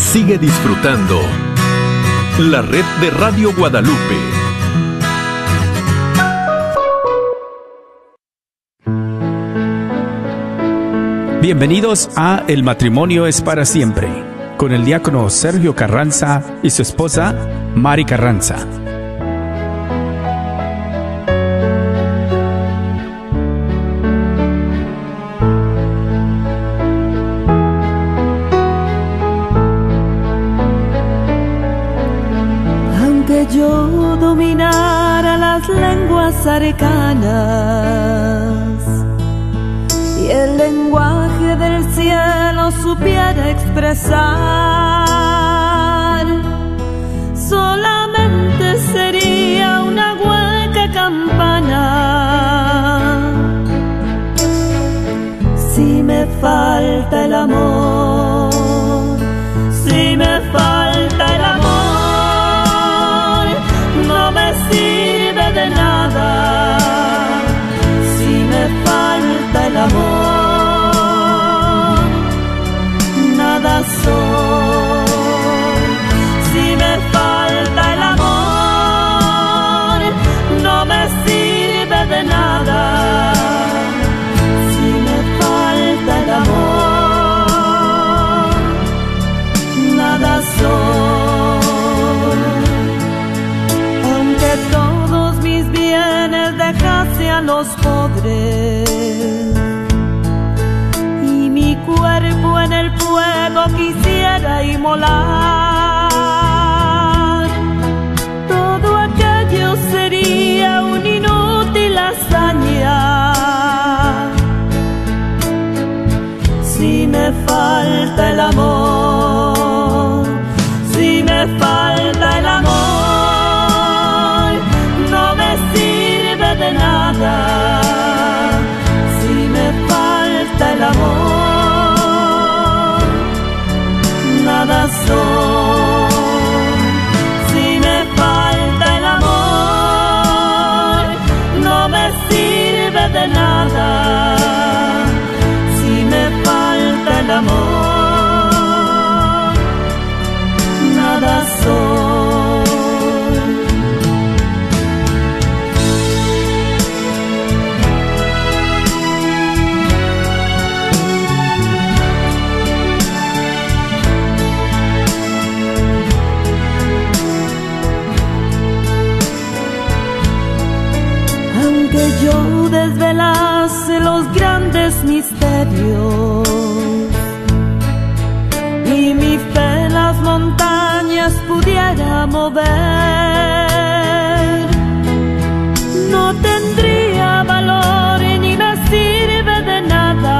Sigue disfrutando la red de Radio Guadalupe. Bienvenidos a El matrimonio es para siempre, con el diácono Sergio Carranza y su esposa Mari Carranza. Aunque yo dominara las lenguas arcanas y el lenguaje del cielo supiera expresar, solamente sería una hueca campana si me falta el amor, si me falta el amor, no me sirve de nada. Si me falta el amor, nada soy. Si me falta el amor, no me sirve de nada. Si me falta el amor, nada soy. Aunque todos mis bienes dejase a los pobres y mi cuerpo en el fuego quisiera inmolar, todo aquello sería una inútil hazaña. Si me falta el amor, si me falta el amor, no me sirve de nada. Si me falta el amor, nada soy. Si me falta el amor, no me sirve de nada. Si me falta el amor, nada soy. Aunque yo desvelase los grandes misterios y mi fe las montañas pudiera mover, no tendría valor ni me sirve de nada.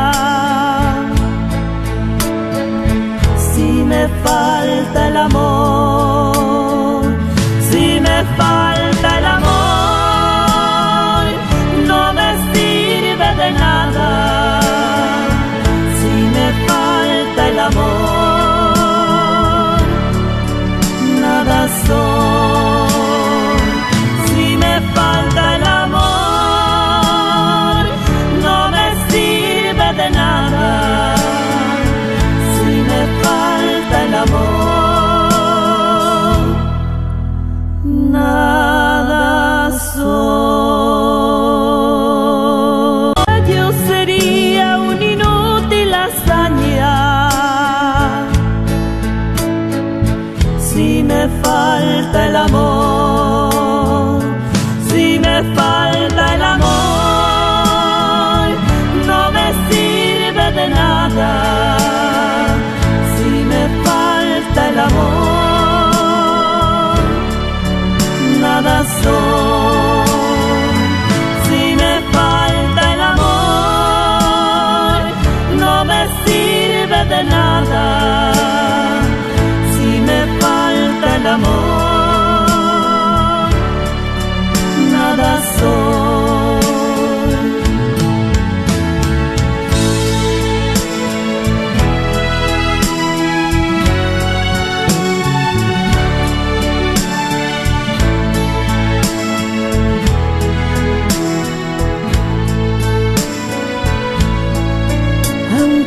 Si me falta el amor, si me falta el amor, no me sirve de nada. Si me falta el amor, nada soy. Si me falta el amor, no me sirve de nada. Si me falta el amor, nada soy. Yo sería una inútil hazaña. Si me falta el amor, si me falta el amor, no me sirve de nada. Si me falta el amor, nada soy. Si me falta el amor, no me sirve de nada. Si me falta el amor,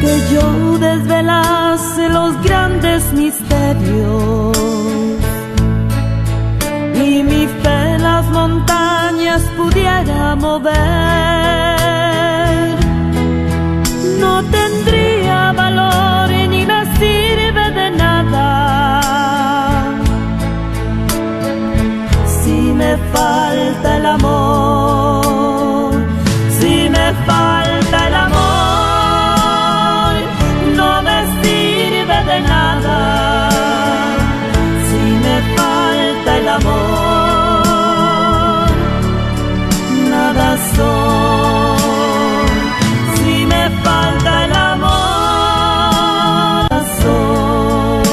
Aunque yo desvelase los grandes misterios y mi fe las montañas pudiera mover, no tendría valor y ni me sirve de nada si me falta el amor, si me falta el amor. De nada, si me falta el amor, nada soy. Si me falta el amor, nada soy.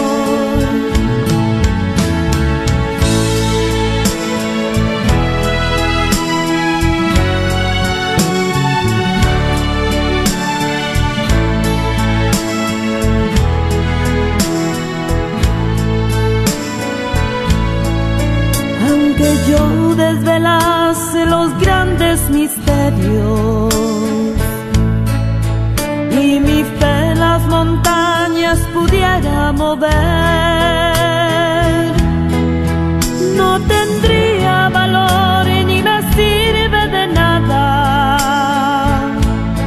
Que yo desvelase los grandes misterios y mi fe las montañas pudiera mover, no tendría valor y ni me sirve de nada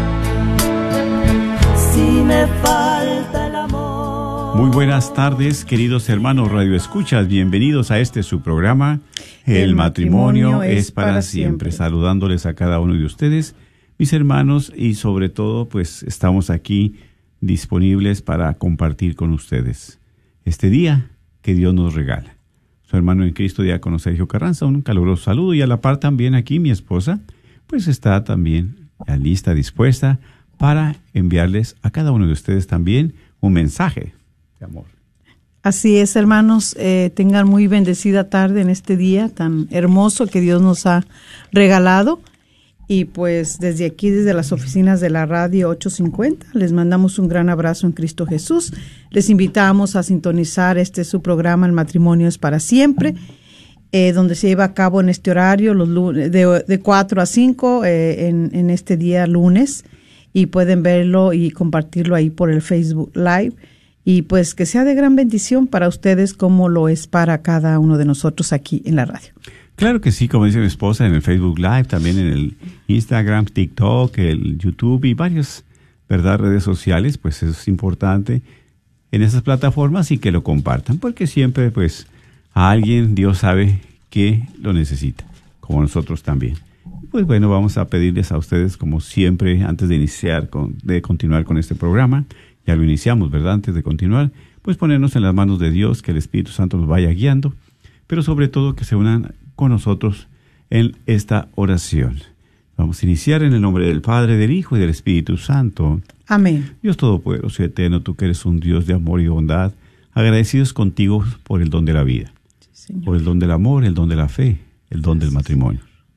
si me falta el amor. Muy buenas tardes, queridos hermanos radioescuchas, bienvenidos a este su programa, El matrimonio es para siempre. Saludándoles a cada uno de ustedes, mis hermanos, y sobre todo, pues estamos aquí disponibles para compartir con ustedes este día que Dios nos regala. Su hermano en Cristo, diácono Sergio Carranza, un caluroso saludo, y a la par también aquí mi esposa, pues está también lista, dispuesta para enviarles a cada uno de ustedes también un mensaje de amor. Así es, hermanos, tengan muy bendecida tarde en este día tan hermoso que Dios nos ha regalado. Y pues desde aquí, desde las oficinas de la radio 850, les mandamos un gran abrazo en Cristo Jesús. Les invitamos a sintonizar su programa, El matrimonio es para siempre, donde se lleva a cabo en este horario los lunes, de 4 a 5 en este día lunes. Y pueden verlo y compartirlo ahí por el Facebook Live. Y pues que sea de gran bendición para ustedes como lo es para cada uno de nosotros aquí en la radio. Claro que sí, como dice mi esposa, en el Facebook Live, también en el Instagram, TikTok, el YouTube y varias, ¿verdad?, redes sociales, pues es importante en esas plataformas y que lo compartan, porque siempre pues a alguien Dios sabe que lo necesita, como nosotros también. Pues bueno, vamos a pedirles a ustedes, como siempre, antes de continuar con este programa, ya lo iniciamos, ¿verdad? Antes de continuar, pues ponernos en las manos de Dios, que el Espíritu Santo nos vaya guiando, pero sobre todo que se unan con nosotros en esta oración. Vamos a iniciar en el nombre del Padre, del Hijo y del Espíritu Santo. Amén. Dios Todopoderoso y Eterno, tú que eres un Dios de amor y bondad, agradecidos contigo por el don de la vida, sí, por el don del amor, el don de la fe, el don del matrimonio,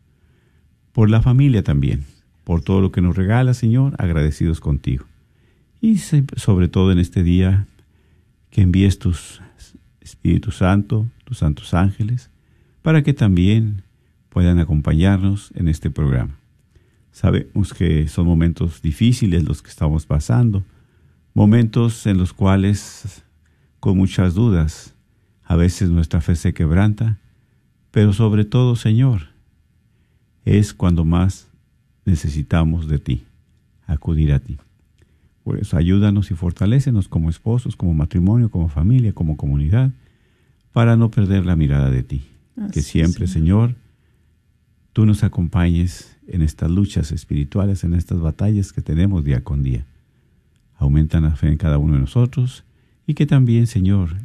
por la familia también, por todo lo que nos regala, Señor, agradecidos contigo. Y sobre todo en este día, que envíes tus Espíritu Santo, tus santos ángeles, para que también puedan acompañarnos en este programa. Sabemos que son momentos difíciles los que estamos pasando, momentos en los cuales, con muchas dudas, a veces nuestra fe se quebranta, pero sobre todo, Señor, es cuando más necesitamos de ti, acudir a ti. Por eso ayúdanos y fortalécenos como esposos, como matrimonio, como familia, como comunidad, para no perder la mirada de ti. Así que siempre, Señor, tú nos acompañes en estas luchas espirituales, en estas batallas que tenemos día con día. Aumenta la fe en cada uno de nosotros y que también, Señor,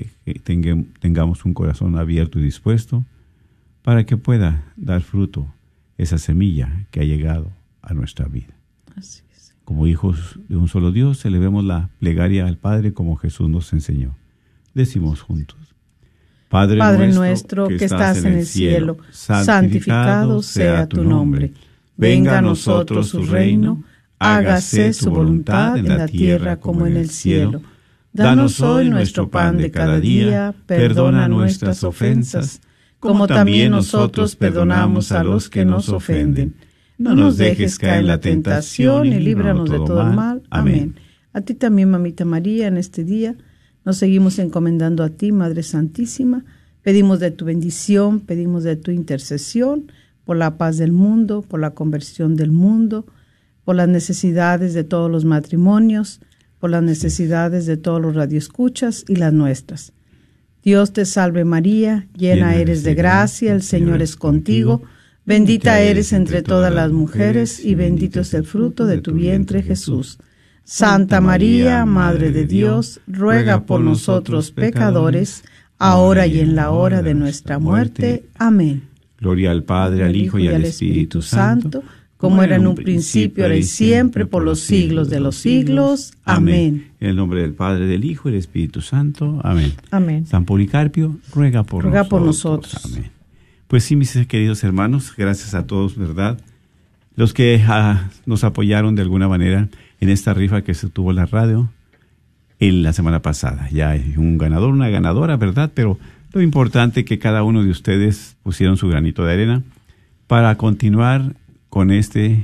tengamos un corazón abierto y dispuesto para que pueda dar fruto esa semilla que ha llegado a nuestra vida. Así es. Como hijos de un solo Dios, elevemos la plegaria al Padre como Jesús nos enseñó. Decimos juntos: Padre nuestro que estás en el cielo, santificado sea tu nombre. Venga a nosotros su reino, hágase su voluntad en la tierra como en el cielo. Danos hoy nuestro pan de cada día, perdona nuestras ofensas, como también nosotros perdonamos a los que nos ofenden. No nos dejes caer en la tentación y líbranos de todo el mal. Amén. A ti también, Mamita María, en este día nos seguimos encomendando a ti, Madre Santísima. Pedimos de tu bendición, pedimos de tu intercesión por la paz del mundo, por la conversión del mundo, por las necesidades de todos los matrimonios, por las necesidades de todos los radioescuchas y las nuestras. Dios te salve María, llena eres de gracia, el Señor es contigo, bendita eres entre todas las mujeres y bendito es el fruto de tu vientre Jesús. Santa María, Madre de Dios, ruega por nosotros pecadores, ahora y en la hora de nuestra muerte. Amén. Gloria al Padre, al Hijo y al Espíritu Santo, como era en un principio, ahora y siempre, por los siglos de los siglos. Amén. En el nombre del Padre, del Hijo y del Espíritu Santo. Amén. Amén. San Policarpio, ruega por nosotros. Amén. Pues sí, mis queridos hermanos, gracias a todos, ¿verdad? Los que nos apoyaron de alguna manera en esta rifa que se tuvo en la radio en la semana pasada. Ya hay un ganador, una ganadora, ¿verdad? Pero lo importante es que cada uno de ustedes pusieron su granito de arena para continuar con este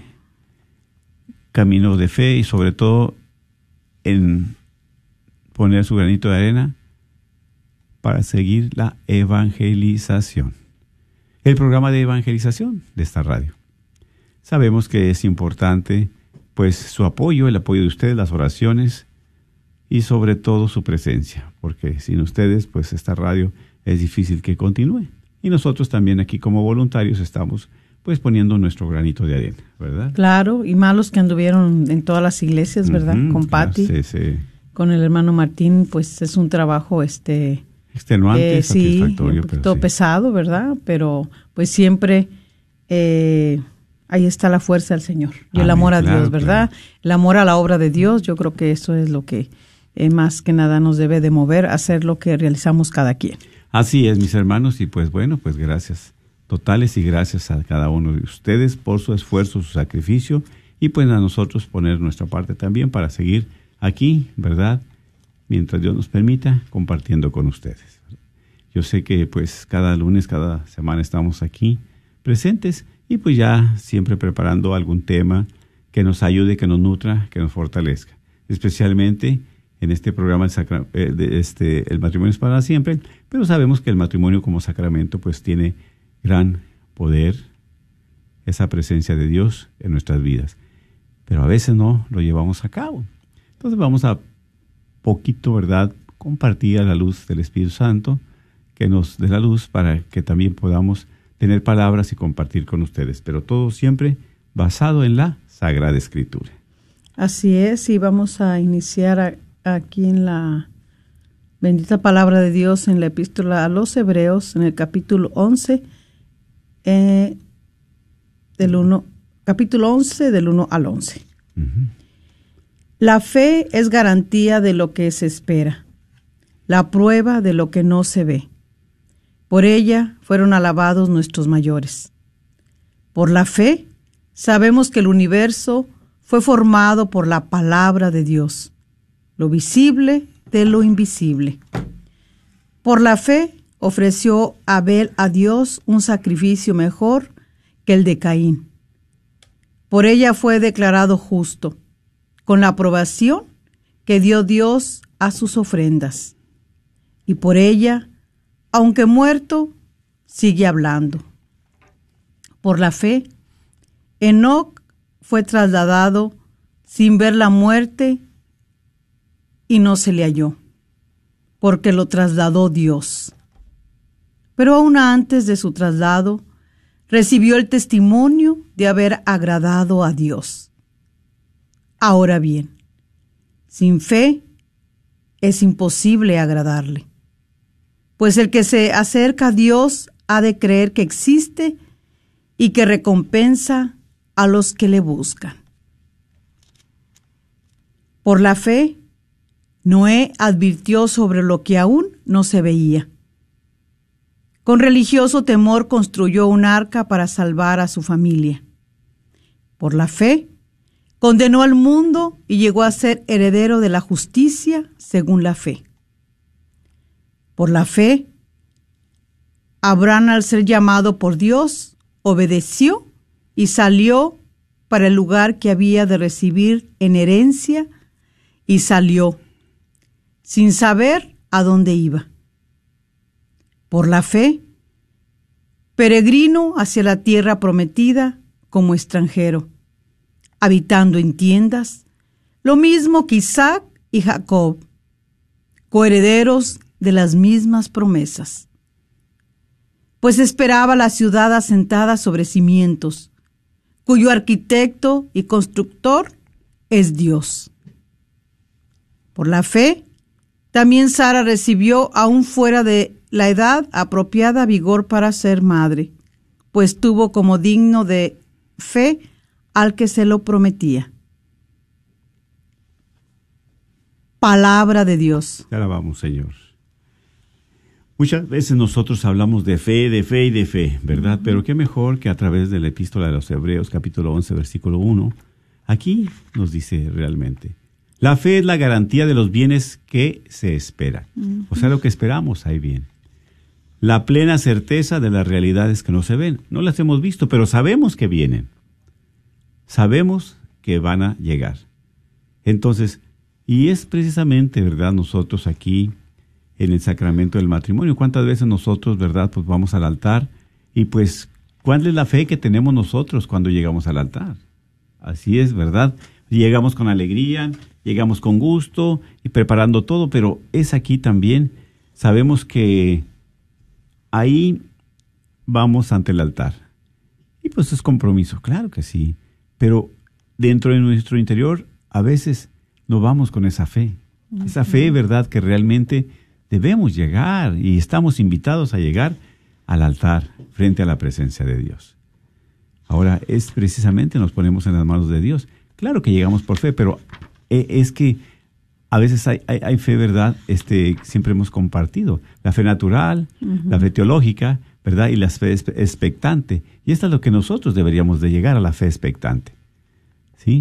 camino de fe y sobre todo en poner su granito de arena para seguir la evangelización. El programa de evangelización de esta radio. Sabemos que es importante pues su apoyo, el apoyo de ustedes, las oraciones y sobre todo su presencia, porque sin ustedes pues esta radio es difícil que continúe. Y nosotros también aquí como voluntarios estamos pues poniendo nuestro granito de arena, ¿verdad? Claro, y más los que anduvieron en todas las iglesias, ¿verdad? Con Pati, sí. Con el hermano Martín, pues es un trabajo extenuante, satisfactorio, un poquito pesado, ¿verdad? Pero pues siempre ahí está la fuerza del Señor y el amor a Dios, ¿verdad? Claro. El amor a la obra de Dios, yo creo que eso es lo que más que nada nos debe de mover a hacer lo que realizamos cada quien. Así es, mis hermanos, y pues bueno, pues gracias totales y gracias a cada uno de ustedes por su esfuerzo, su sacrificio y pues a nosotros poner nuestra parte también para seguir aquí, ¿verdad? Mientras Dios nos permita, compartiendo con ustedes. Yo sé que pues cada lunes, cada semana estamos aquí presentes y pues ya siempre preparando algún tema que nos ayude, que nos nutra, que nos fortalezca. Especialmente en este programa el matrimonio es para siempre, pero sabemos que el matrimonio como sacramento pues tiene gran poder, esa presencia de Dios en nuestras vidas. Pero a veces no lo llevamos a cabo. Entonces vamos a poquito, ¿verdad?, compartir a la luz del Espíritu Santo, que nos dé la luz para que también podamos tener palabras y compartir con ustedes. Pero todo siempre basado en la Sagrada Escritura. Así es, y vamos a iniciar aquí en la bendita palabra de Dios en la epístola a los Hebreos, en el capítulo 11, capítulo 11 del 1 al 11. Uh-huh. La fe es garantía de lo que se espera, la prueba de lo que no se ve. Por ella fueron alabados nuestros mayores. Por la fe sabemos que el universo fue formado por la palabra de Dios, lo visible de lo invisible. Por la fe ofreció Abel a Dios un sacrificio mejor que el de Caín. Por ella fue declarado justo, con la aprobación que dio Dios a sus ofrendas. Y por ella, aunque muerto, sigue hablando. Por la fe, Enoc fue trasladado sin ver la muerte y no se le halló, porque lo trasladó Dios. Pero aún antes de su traslado, recibió el testimonio de haber agradado a Dios. Ahora bien, sin fe es imposible agradarle, pues el que se acerca a Dios ha de creer que existe y que recompensa a los que le buscan. Por la fe, Noé advirtió sobre lo que aún no se veía. Con religioso temor construyó un arca para salvar a su familia. Por la fe, condenó al mundo y llegó a ser heredero de la justicia según la fe. Por la fe, Abraham, al ser llamado por Dios, obedeció y salió para el lugar que había de recibir en herencia y salió, sin saber a dónde iba. Por la fe, peregrino hacia la tierra prometida como extranjero, habitando en tiendas, lo mismo que Isaac y Jacob, coherederos de las mismas promesas. Pues esperaba la ciudad asentada sobre cimientos, cuyo arquitecto y constructor es Dios. Por la fe, también Sara recibió, aún fuera de la edad apropiada, vigor para ser madre, pues tuvo como digno de fe al que se lo prometía. Palabra de Dios. Te alabamos, Señor. Muchas veces nosotros hablamos de fe y de fe, ¿verdad? Pero qué mejor que a través de la epístola de los Hebreos, capítulo 11, versículo 1, aquí nos dice realmente: la fe es la garantía de los bienes que se esperan. O sea, lo que esperamos, ahí bien. La plena certeza de las realidades que no se ven. No las hemos visto, pero sabemos que vienen. Sabemos que van a llegar. Entonces, y es precisamente, ¿verdad?, nosotros aquí en el sacramento del matrimonio. ¿Cuántas veces nosotros, verdad, pues vamos al altar? Y pues, ¿cuál es la fe que tenemos nosotros cuando llegamos al altar? Así es, ¿verdad? Llegamos con alegría, llegamos con gusto y preparando todo, pero es aquí también, sabemos que ahí vamos ante el altar. Y pues es compromiso, claro que sí, pero dentro de nuestro interior a veces no vamos con esa fe. Esa fe, ¿verdad?, que realmente debemos llegar y estamos invitados a llegar al altar frente a la presencia de Dios. Ahora, es precisamente nos ponemos en las manos de Dios. Claro que llegamos por fe, pero es que a veces hay fe, ¿verdad? Siempre hemos compartido la fe natural, la fe teológica, ¿verdad? Y la fe expectante. Y esta es lo que nosotros deberíamos de llegar, a la fe expectante. ¿Sí?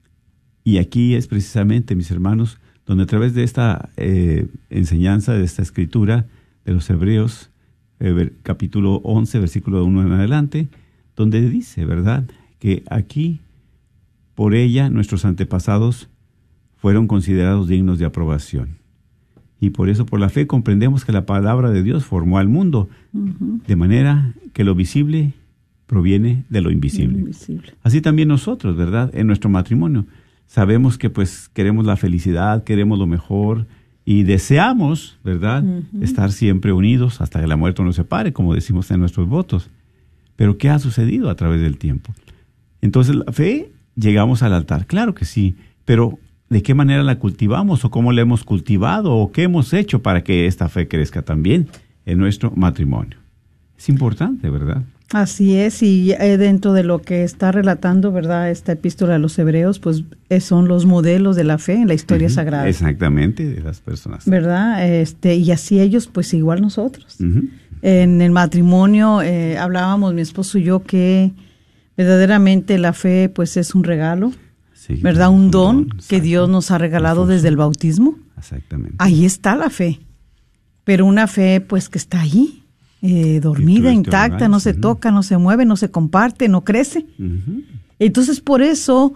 Y aquí es precisamente, mis hermanos, donde a través de esta enseñanza, de esta escritura de los Hebreos, capítulo 11, versículo 1 en adelante, donde dice, ¿verdad?, que aquí, por ella, nuestros antepasados fueron considerados dignos de aprobación. Y por eso, por la fe, comprendemos que la palabra de Dios formó al mundo, de manera que lo visible proviene de lo invisible. Así también nosotros, ¿verdad?, en nuestro matrimonio, sabemos que pues queremos la felicidad, queremos lo mejor y deseamos, ¿verdad?, estar siempre unidos hasta que la muerte nos separe, como decimos en nuestros votos. Pero ¿qué ha sucedido a través del tiempo? Entonces, la fe, llegamos al altar, claro que sí, pero ¿de qué manera la cultivamos o cómo la hemos cultivado o qué hemos hecho para que esta fe crezca también en nuestro matrimonio? Es importante, ¿verdad? Así es, y dentro de lo que está relatando, ¿verdad?, esta epístola de los Hebreos, pues son los modelos de la fe en la historia sagrada. Exactamente, de las personas. ¿Verdad? Y así ellos, pues igual nosotros. En el matrimonio hablábamos, mi esposo y yo, que verdaderamente la fe, pues es un regalo, sí, ¿verdad? Un don que Dios nos ha regalado desde el bautismo. Exactamente. Ahí está la fe, pero una fe, pues, que está ahí. Dormida, intacta, no se toca, no se mueve, no se comparte, no crece. Entonces, por eso,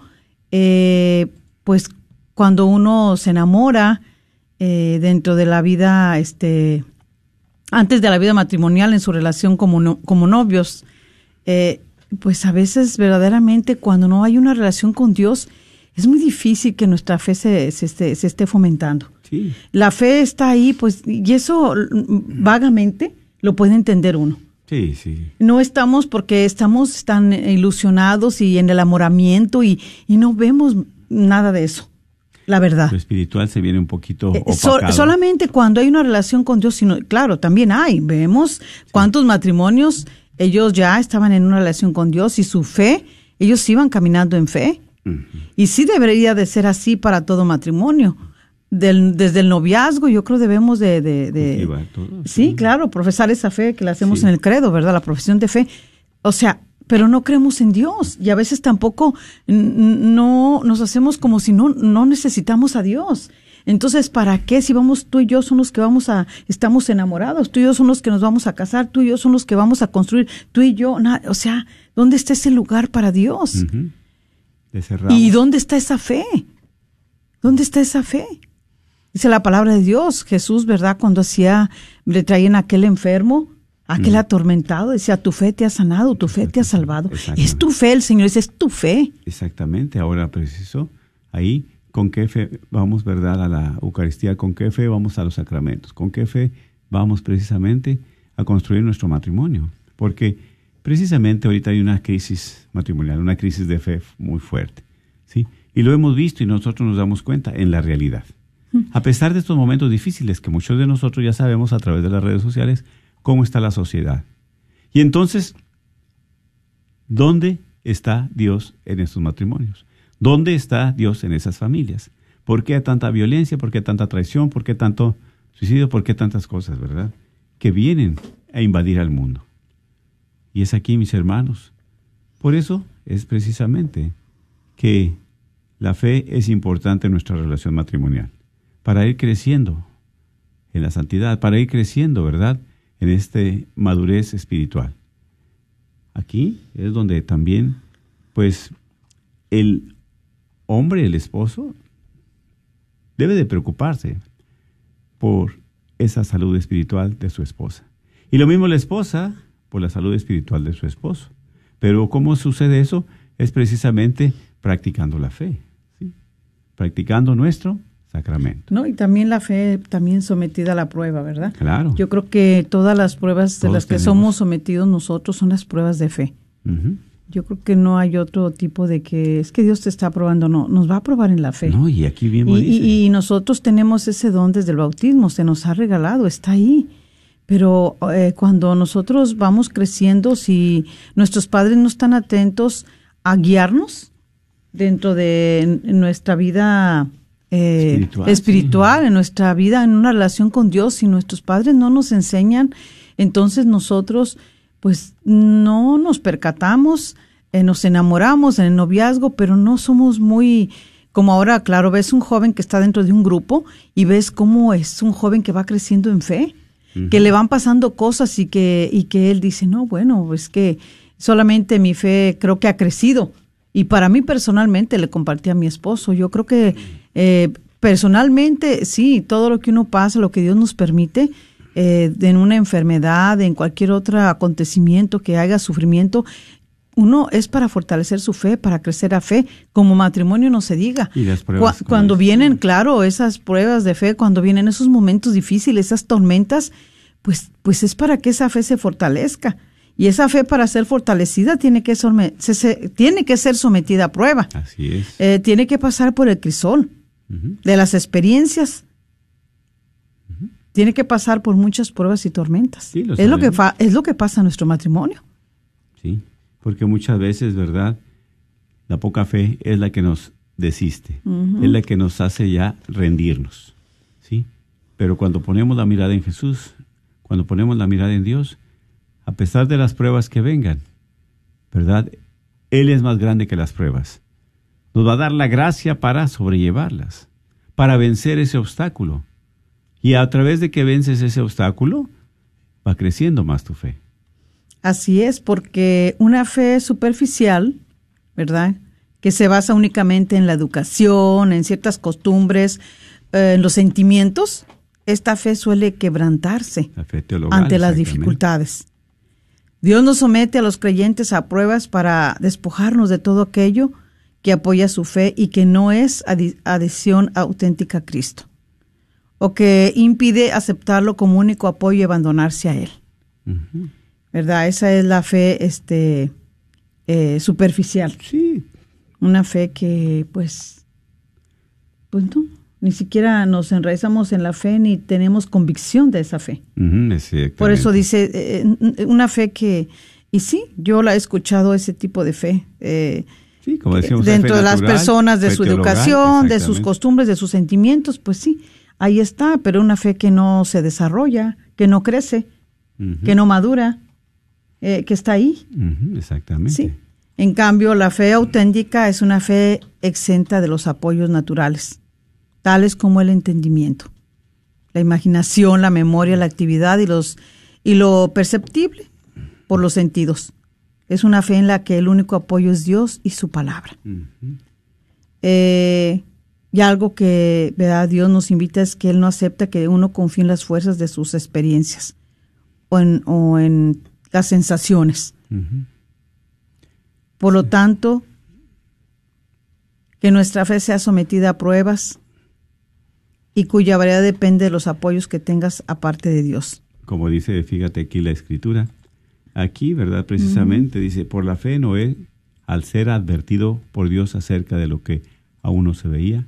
pues, cuando uno se enamora dentro de la vida, antes de la vida matrimonial, en su relación como novios, pues a veces verdaderamente cuando no hay una relación con Dios, es muy difícil que nuestra fe se esté fomentando. Sí. La fe está ahí, pues, y eso vagamente lo puede entender uno. Sí, sí. No estamos porque estamos tan ilusionados y en el enamoramiento y no vemos nada de eso, la verdad. Lo espiritual se viene un poquito opacado. Solamente cuando hay una relación con Dios, claro, también vemos cuántos matrimonios, ellos ya estaban en una relación con Dios y su fe, ellos iban caminando en fe. Y sí debería de ser así para todo matrimonio. Desde el noviazgo, yo creo debemos de todo, sí, claro, profesar esa fe que la hacemos en el credo, ¿verdad? La profesión de fe. O sea, pero no creemos en Dios y a veces tampoco no nos hacemos como si no necesitamos a Dios. Entonces, ¿para qué? Si vamos, tú y yo son los que estamos enamorados, tú y yo son los que nos vamos a casar, tú y yo son los que vamos a construir, tú y yo, o sea, ¿dónde está ese lugar para Dios? ¿Y dónde está esa fe? ¿Dónde está esa fe? Dice la palabra de Dios, Jesús, ¿verdad? Cuando le traían a aquel enfermo, aquel atormentado, decía, tu fe te ha sanado, tu fe te ha salvado. Es tu fe, el Señor dice, es tu fe. Exactamente, ahora preciso, ahí, ¿con qué fe vamos, verdad, a la Eucaristía? ¿Con qué fe vamos a los sacramentos? ¿Con qué fe vamos precisamente a construir nuestro matrimonio? Porque precisamente ahorita hay una crisis matrimonial, una crisis de fe muy fuerte, ¿sí? Y lo hemos visto y nosotros nos damos cuenta en la realidad. A pesar de estos momentos difíciles que muchos de nosotros ya sabemos a través de las redes sociales cómo está la sociedad. Y entonces, ¿dónde está Dios en estos matrimonios? ¿Dónde está Dios en esas familias? ¿Por qué tanta violencia? ¿Por qué tanta traición? ¿Por qué tanto suicidio? ¿Por qué tantas cosas, verdad? Que vienen a invadir al mundo. Y es aquí, mis hermanos. Por eso es precisamente que la fe es importante en nuestra relación matrimonial. Para ir creciendo en la santidad, para ir creciendo, ¿verdad?, en esta madurez espiritual. Aquí es donde también, pues, el hombre, el esposo, debe de preocuparse por esa salud espiritual de su esposa. Y lo mismo la esposa por la salud espiritual de su esposo. Pero ¿cómo sucede eso? Es precisamente practicando la fe, ¿sí? Practicando nuestro sacramento. No, y también la fe también sometida a la prueba, ¿verdad? Claro. Yo creo que todas las pruebas de Todos las que somos sometidos nosotros son las pruebas de fe. Uh-huh. Yo creo que no hay otro tipo de que es que Dios te está probando, no, nos va a probar en la fe. No, y aquí mismo dice. Y nosotros tenemos ese don desde el bautismo, se nos ha regalado, está ahí. Pero cuando nosotros vamos creciendo, si nuestros padres no están atentos a guiarnos dentro de nuestra vida espiritual, en nuestra vida, en una relación con Dios, si nuestros padres no nos enseñan, entonces nosotros pues no nos percatamos, nos enamoramos en el noviazgo, pero no somos muy, como ahora, claro, ves un joven que está dentro de un grupo y ves cómo es un joven que va creciendo en fe, que le van pasando cosas y que él dice, no, bueno, es que solamente mi fe creo que ha crecido. Y para mí personalmente le compartí a mi esposo. Yo creo que personalmente, sí, todo lo que uno pasa, lo que Dios nos permite, en una enfermedad, en cualquier otro acontecimiento que haga sufrimiento, uno es para fortalecer su fe, para crecer a fe, como matrimonio no se diga. Y las pruebas, cuando vienen, claro, esas pruebas de fe, cuando vienen esos momentos difíciles, esas tormentas, pues es para que esa fe se fortalezca. Y esa fe, para ser fortalecida, tiene que ser sometida a prueba. Así es. Tiene que pasar por el crisol de las experiencias. Tiene que pasar por muchas pruebas y tormentas. Sí, es lo que pasa en nuestro matrimonio. Sí, porque muchas veces, ¿verdad?, la poca fe es la que nos desiste, es la que nos hace ya rendirnos, ¿sí? Pero cuando ponemos la mirada en Jesús, cuando ponemos la mirada en Dios, a pesar de las pruebas que vengan, ¿verdad?, Él es más grande que las pruebas. Nos va a dar la gracia para sobrellevarlas, para vencer ese obstáculo. Y a través de que vences ese obstáculo, va creciendo más tu fe. Así es, porque una fe superficial, ¿verdad?, que se basa únicamente en la educación, en ciertas costumbres, en los sentimientos, esta fe suele quebrantarse La fe teologal, ante las exactamente. dificultades. Dios nos somete a los creyentes a pruebas para despojarnos de todo aquello que apoya su fe y que no es adhesión auténtica a Cristo, o que impide aceptarlo como único apoyo y abandonarse a Él. Uh-huh. ¿Verdad? Esa es la fe superficial. Sí. Una fe que, pues no, ni siquiera nos enraizamos en la fe ni tenemos convicción de esa fe. Exactamente. Por eso dice, una fe que, y sí, yo la he escuchado, ese tipo de fe. Sí, como decíamos, dentro fe de las natural, personas, de fe su teologal, educación, de sus exactamente. costumbres, de sus sentimientos, pues sí, ahí está, pero una fe que no se desarrolla, que no crece, que no madura, que está ahí. Exactamente. Sí. En cambio, la fe auténtica es una fe exenta de los apoyos naturales, tales como el entendimiento, la imaginación, la memoria, la actividad y lo perceptible por los sentidos. Es una fe en la que el único apoyo es Dios y su palabra. Y algo que, ¿verdad?, Dios nos invita es que Él no acepta que uno confíe en las fuerzas de sus experiencias o en las sensaciones. Ujú. Por lo tanto, que nuestra fe sea sometida a pruebas y cuya variedad depende de los apoyos que tengas aparte de Dios. Como dice, fíjate aquí la Escritura. Aquí, ¿verdad? Precisamente dice, por la fe Noé, al ser advertido por Dios acerca de lo que aún no se veía,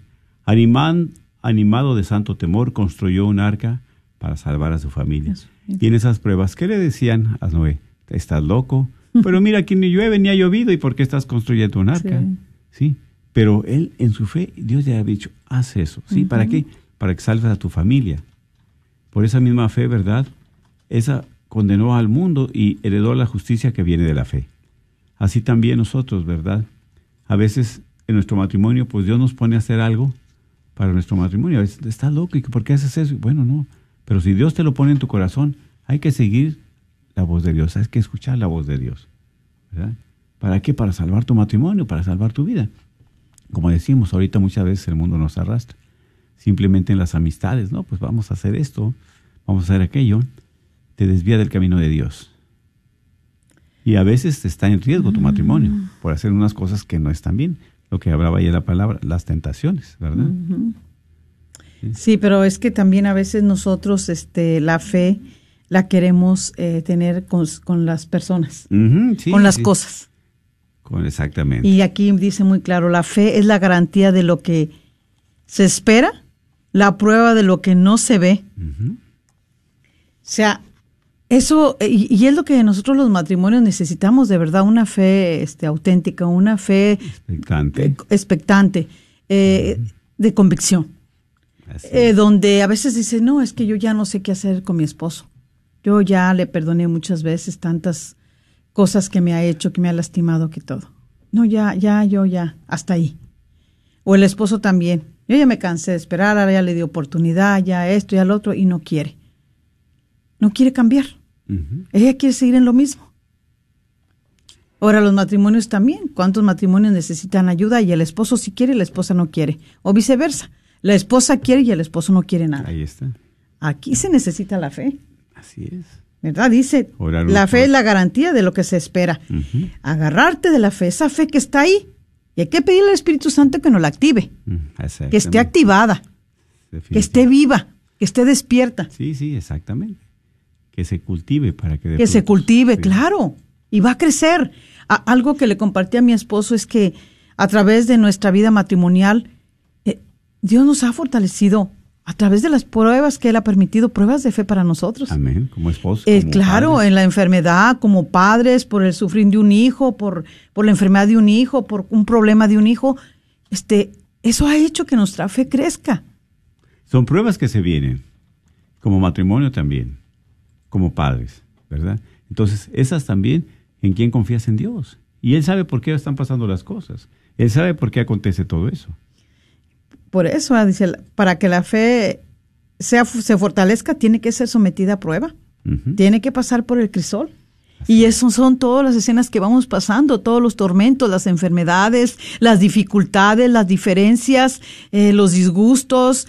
animado de santo temor, construyó un arca para salvar a su familia. Y en esas pruebas, ¿qué le decían a Noé? ¿Estás loco? Pero mira, aquí ni llueve ni ha llovido, ¿y por qué estás construyendo un arca? Sí. Pero él, en su fe, Dios ya había dicho, haz eso. ¿Sí? ¿Para qué? Para que salves a tu familia. Por esa misma fe, ¿verdad? Esa condenó al mundo y heredó la justicia que viene de la fe. Así también nosotros, ¿verdad? A veces en nuestro matrimonio, pues Dios nos pone a hacer algo para nuestro matrimonio. A veces, ¿estás loco? ¿Y por qué haces eso? Bueno, no. Pero si Dios te lo pone en tu corazón, hay que seguir la voz de Dios. Hay que escuchar la voz de Dios, ¿verdad? ¿Para qué? Para salvar tu matrimonio, para salvar tu vida. Como decimos, ahorita muchas veces el mundo nos arrastra. Simplemente en las amistades, ¿no? Pues vamos a hacer esto, vamos a hacer aquello. Te desvía del camino de Dios. Y a veces está en riesgo tu matrimonio por hacer unas cosas que no están bien. Lo que hablaba ahí en la palabra, las tentaciones, ¿verdad? Sí, pero es que también a veces nosotros la fe la queremos tener con las personas, Sí, con las cosas. Exactamente. Y aquí dice muy claro, la fe es la garantía de lo que se espera, la prueba de lo que no se ve. O sea, eso, y es lo que nosotros los matrimonios necesitamos, de verdad, una fe auténtica, una fe expectante, de convicción. Donde a veces dice, no, es que yo ya no sé qué hacer con mi esposo. Yo ya le perdoné muchas veces tantas cosas que me ha hecho, que me ha lastimado, que todo. No, yo hasta ahí. O el esposo también. Yo ya me cansé de esperar, ahora ya le di oportunidad, ya esto, ya lo otro, y no quiere. No quiere cambiar. Ella quiere seguir en lo mismo. Ahora los matrimonios también. ¿Cuántos matrimonios necesitan ayuda y el esposo sí quiere y la esposa no quiere? O viceversa. La esposa quiere y el esposo no quiere nada. Ahí está. Aquí se necesita la fe. Así es. ¿Verdad? Dice, la fe es la garantía de lo que se espera. Agarrarte de la fe, esa fe que está ahí. Y hay que pedirle al Espíritu Santo que nos la active. Que esté activada. Que esté viva. Que esté despierta. Sí, exactamente. Que se cultive para que... Que se cultive, claro. Y va a crecer. Algo que le compartí a mi esposo es que a través de nuestra vida matrimonial, Dios nos ha fortalecido a través de las pruebas que Él ha permitido, pruebas de fe para nosotros. Amén, como esposos. Claro, padres. En la enfermedad, como padres, por el sufrir de un hijo, por la enfermedad de un hijo, por un problema de un hijo. Eso ha hecho que nuestra fe crezca. Son pruebas que se vienen, como matrimonio también, como padres, ¿verdad? Entonces, esas también, ¿en quién confías? En Dios. Y Él sabe por qué están pasando las cosas. Él sabe por qué acontece todo eso. Por eso, dice, para que la fe se fortalezca, tiene que ser sometida a prueba. Tiene que pasar por el crisol. Y eso son todas las escenas que vamos pasando, todos los tormentos, las enfermedades, las dificultades, las diferencias, los disgustos,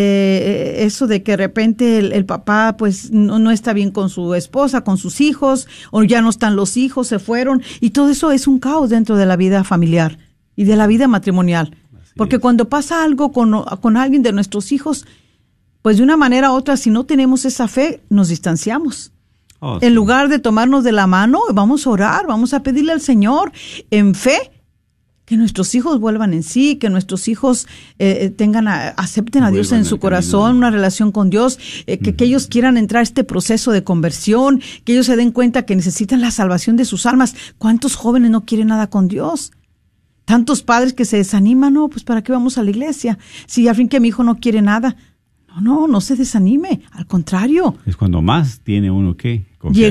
eso de que de repente el papá pues no está bien con su esposa, con sus hijos, o ya no están los hijos, se fueron, y todo eso es un caos dentro de la vida familiar y de la vida matrimonial. Porque cuando pasa algo con alguien de nuestros hijos, pues de una manera u otra, si no tenemos esa fe, nos distanciamos. En lugar de tomarnos de la mano, vamos a orar, vamos a pedirle al Señor en fe que nuestros hijos vuelvan en sí, que nuestros hijos acepten a Dios en su corazón, una relación con Dios, que ellos quieran entrar a este proceso de conversión, que ellos se den cuenta que necesitan la salvación de sus almas. ¿Cuántos jóvenes no quieren nada con Dios? Tantos padres que se desaniman, no, pues ¿para qué vamos a la iglesia? Si al fin que mi hijo no quiere nada. No se desanime, al contrario. Es cuando más tiene uno que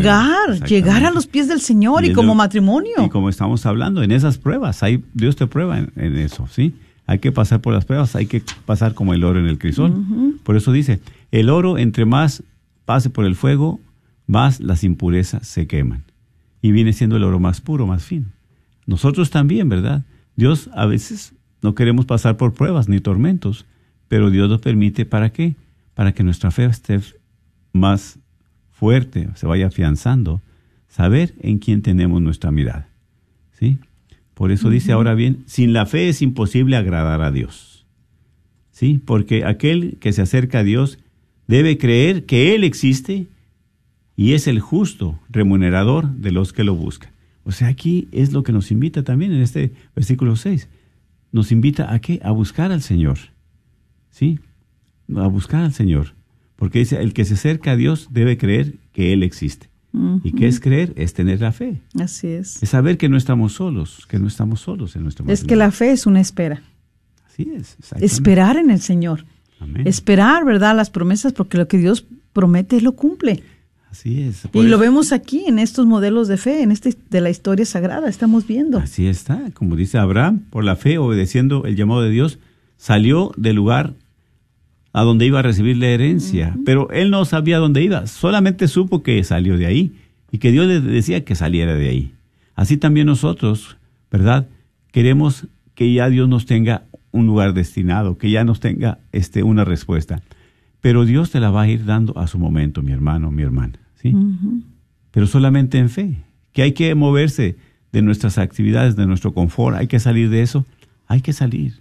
llegar a los pies del Señor y como matrimonio. Y como estamos hablando, en esas pruebas, Dios te prueba en eso, ¿sí? Hay que pasar por las pruebas, hay que pasar como el oro en el crisol. Por eso dice, el oro entre más pase por el fuego, más las impurezas se queman. Y viene siendo el oro más puro, más fino. Nosotros también, ¿verdad? Dios a veces no queremos pasar por pruebas ni tormentos, pero Dios los permite, ¿para qué? Para que nuestra fe esté más fuerte, se vaya afianzando, saber en quién tenemos nuestra mirada, ¿sí? Por eso dice, ahora bien, sin la fe es imposible agradar a Dios, ¿sí? Porque aquel que se acerca a Dios debe creer que Él existe y es el justo remunerador de los que lo buscan. O sea, aquí es lo que nos invita también en este versículo 6. Nos invita ¿a qué? A buscar al Señor, ¿sí? A buscar al Señor. Porque dice, el que se acerca a Dios debe creer que Él existe. ¿Y qué es creer? Es tener la fe. Así es. Es saber que no estamos solos, en nuestro matrimonio. Es que la fe es una espera. Así es. Esperar en el Señor. Amén. Esperar, ¿verdad? Las promesas, porque lo que Dios promete, Él lo cumple. Así es. Y lo vemos aquí en estos modelos de fe, en de la historia sagrada, estamos viendo. Así está. Como dice Abraham, por la fe, obedeciendo el llamado de Dios, salió del lugar a donde iba a recibir la herencia. Pero él no sabía dónde iba, solamente supo que salió de ahí y que Dios le decía que saliera de ahí. Así también nosotros, ¿verdad? Queremos que ya Dios nos tenga un lugar destinado, que ya nos tenga una respuesta. Pero Dios te la va a ir dando a su momento, mi hermano, mi hermana, ¿sí? Pero solamente en fe, que hay que moverse de nuestras actividades, de nuestro confort, hay que salir de eso, hay que salir.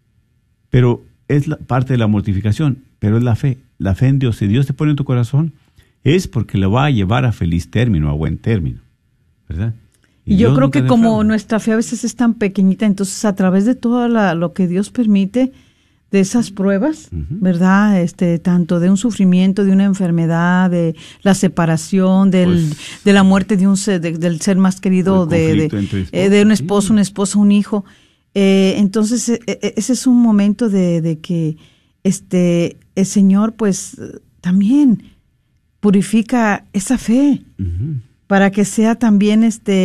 Pero es parte de la mortificación, pero es la fe en Dios. Si Dios te pone en tu corazón, es porque lo va a llevar a feliz término, a buen término, ¿verdad? Y yo creo que como nuestra fe a veces es tan pequeñita, entonces a través de todo lo que Dios permite, de esas pruebas, ¿verdad? Tanto de un sufrimiento, de una enfermedad, de la separación, de la muerte de del ser más querido, de un esposo, una esposa, un hijo. Entonces, ese es un momento de que el Señor, pues, también purifica esa fe para que sea también,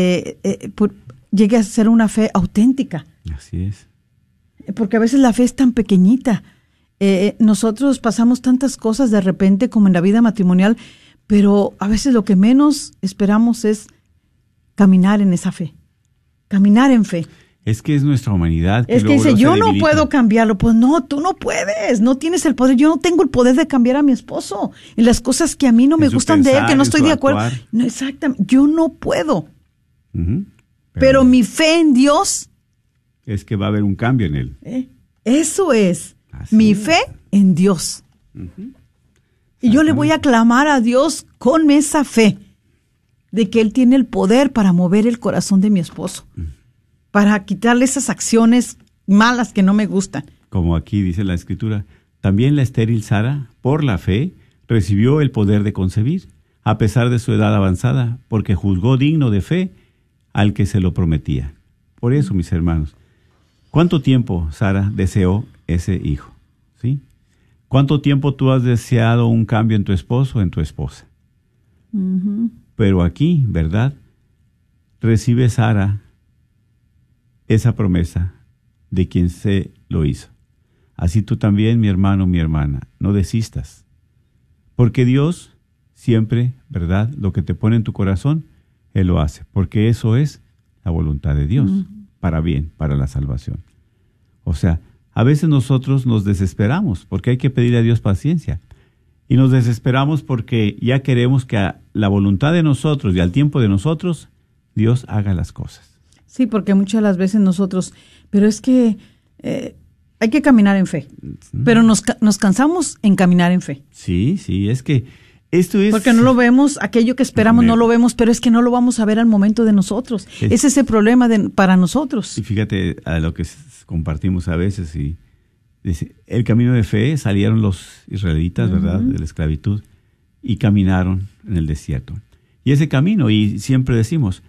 llegue a ser una fe auténtica. Así es. Porque a veces la fe es tan pequeñita. Nosotros pasamos tantas cosas de repente como en la vida matrimonial, pero a veces lo que menos esperamos es caminar en esa fe, caminar en fe. Es que es nuestra humanidad. Es que dice, yo no puedo cambiarlo. Pues no, tú no puedes, no tienes el poder. Yo no tengo el poder de cambiar a mi esposo en las cosas que a mí no me gustan de él, que no estoy de acuerdo. No, exactamente, yo no puedo. Pero mi fe en Dios es que va a haber un cambio en él. Eso es, mi fe en Dios. Y yo le voy a clamar a Dios con esa fe de que Él tiene el poder para mover el corazón de mi esposo, para quitarle esas acciones malas que no me gustan. Como aquí dice la Escritura, también la estéril Sara, por la fe, recibió el poder de concebir, a pesar de su edad avanzada, porque juzgó digno de fe al que se lo prometía. Por eso, mis hermanos, ¿cuánto tiempo Sara deseó ese hijo? ¿Sí? ¿Cuánto tiempo tú has deseado un cambio en tu esposo o en tu esposa? Pero aquí, ¿verdad? Recibe Sara esa promesa de quien se lo hizo. Así tú también, mi hermano, mi hermana, no desistas. Porque Dios siempre, ¿verdad? Lo que te pone en tu corazón, Él lo hace. Porque eso es la voluntad de Dios. Para bien, para la salvación. O sea, a veces nosotros nos desesperamos porque hay que pedirle a Dios paciencia. Y nos desesperamos porque ya queremos que a la voluntad de nosotros y al tiempo de nosotros, Dios haga las cosas. Sí, porque muchas de las veces nosotros, pero es que hay que caminar en fe, pero nos cansamos en caminar en fe. Sí, es que esto es... Porque no lo vemos, aquello que esperamos no lo vemos, pero es que no lo vamos a ver al momento de nosotros. Ese es el problema para nosotros. Y fíjate a lo que compartimos a veces, y dice, el camino de fe salieron los israelitas, ¿verdad?, de la esclavitud, y caminaron en el desierto. Y ese camino, y siempre decimos,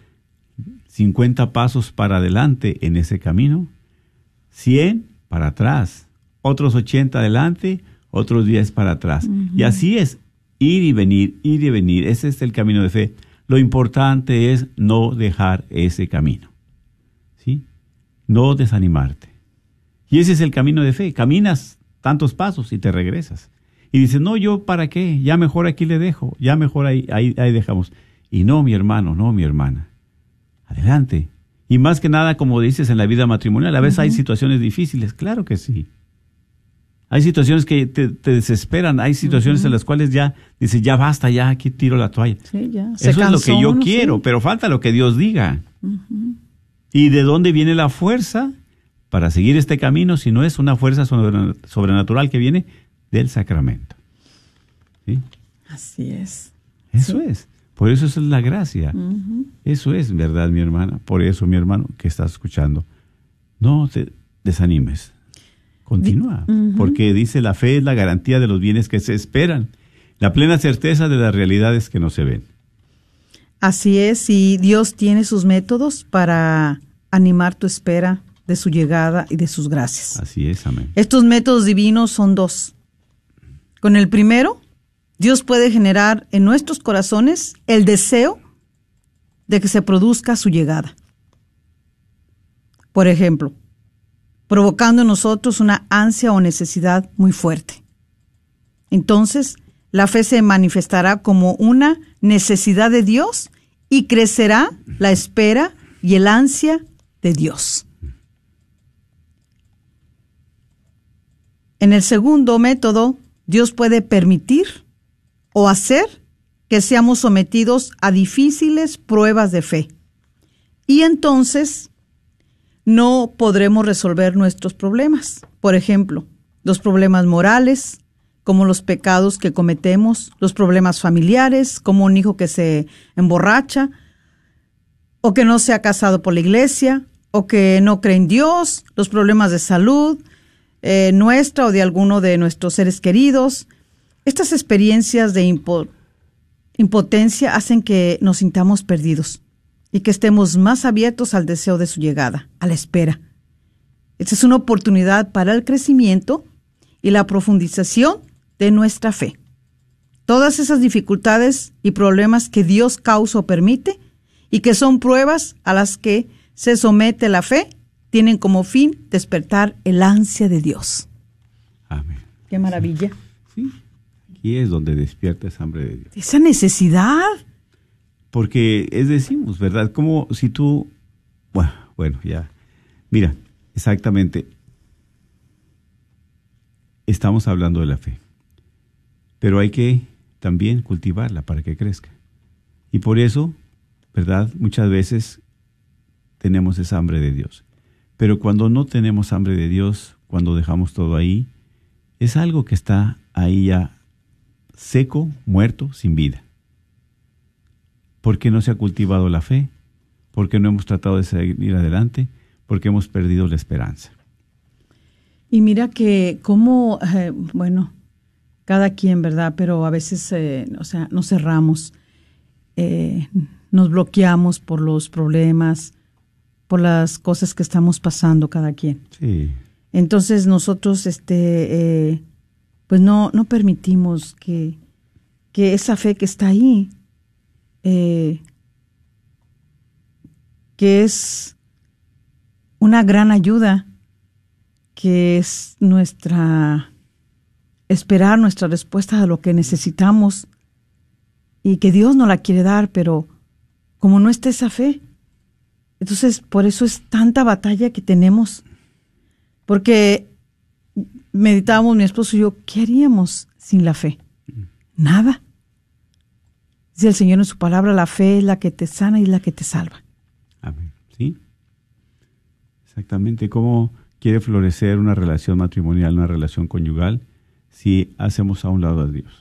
50 pasos para adelante en ese camino, 100 para atrás, otros 80 adelante, otros 10 para atrás. Y así es, ir y venir, ese es el camino de fe. Lo importante es no dejar ese camino, ¿sí? No desanimarte. Y ese es el camino de fe, caminas tantos pasos y te regresas. Y dices, no, ¿yo para qué? Ya mejor aquí le dejo, ya mejor ahí dejamos. Y no, mi hermano, no, mi hermana. Adelante. Y más que nada, como dices, en la vida matrimonial, a veces hay situaciones difíciles, claro que sí. Hay situaciones que te desesperan, hay situaciones en las cuales ya dices, ya basta, ya aquí tiro la toalla. Sí, ya. Eso es lo que yo quiero, pero falta lo que Dios diga. ¿Y de dónde viene la fuerza para seguir este camino si no es una fuerza sobrenatural que viene del sacramento? ¿Sí? Así es. Eso es. Por eso es la gracia. Eso es, ¿verdad, mi hermana? Por eso, mi hermano, que estás escuchando, no te desanimes. Continúa. Porque dice, la fe es la garantía de los bienes que se esperan, la plena certeza de las realidades que no se ven. Así es, y Dios tiene sus métodos para animar tu espera de su llegada y de sus gracias. Así es, amén. Estos métodos divinos son dos. Con el primero, Dios puede generar en nuestros corazones el deseo de que se produzca su llegada. Por ejemplo, provocando en nosotros una ansia o necesidad muy fuerte. Entonces, la fe se manifestará como una necesidad de Dios y crecerá la espera y el ansia de Dios. En el segundo método, Dios puede permitir o hacer que seamos sometidos a difíciles pruebas de fe. Y entonces no podremos resolver nuestros problemas. Por ejemplo, los problemas morales, como los pecados que cometemos, los problemas familiares, como un hijo que se emborracha, o que no se ha casado por la iglesia, o que no cree en Dios, los problemas de salud nuestra o de alguno de nuestros seres queridos. Estas experiencias de impotencia hacen que nos sintamos perdidos y que estemos más abiertos al deseo de su llegada, a la espera. Esta es una oportunidad para el crecimiento y la profundización de nuestra fe. Todas esas dificultades y problemas que Dios causa o permite y que son pruebas a las que se somete la fe, tienen como fin despertar el ansia de Dios. Amén. ¡Qué maravilla! Sí, aquí es donde despierta esa hambre de Dios. Esa necesidad. Porque decimos, ¿verdad? Como si tú... Bueno, ya. Mira, exactamente. Estamos hablando de la fe. Pero hay que también cultivarla para que crezca. Y por eso, ¿verdad? Muchas veces tenemos esa hambre de Dios. Pero cuando no tenemos hambre de Dios, cuando dejamos todo ahí, es algo que está ahí ya seco, muerto, sin vida. Porque no se ha cultivado la fe, porque no hemos tratado de seguir adelante, porque hemos perdido la esperanza. Y mira que como, cada quien, ¿verdad? Pero a veces, nos cerramos, nos bloqueamos por los problemas, por las cosas que estamos pasando cada quien. Sí. Entonces nosotros, pues no permitimos que esa fe que está ahí, que es una gran ayuda, que es esperar nuestra respuesta a lo que necesitamos y que Dios nos la quiere dar, pero como no está esa fe, entonces por eso es tanta batalla que tenemos, porque meditábamos mi esposo y yo, ¿qué haríamos sin la fe? Nada. Dice el Señor en su palabra, la fe es la que te sana y la que te salva. Amén. ¿Sí? Exactamente. ¿Cómo quiere florecer una relación matrimonial, una relación conyugal, si hacemos a un lado a Dios?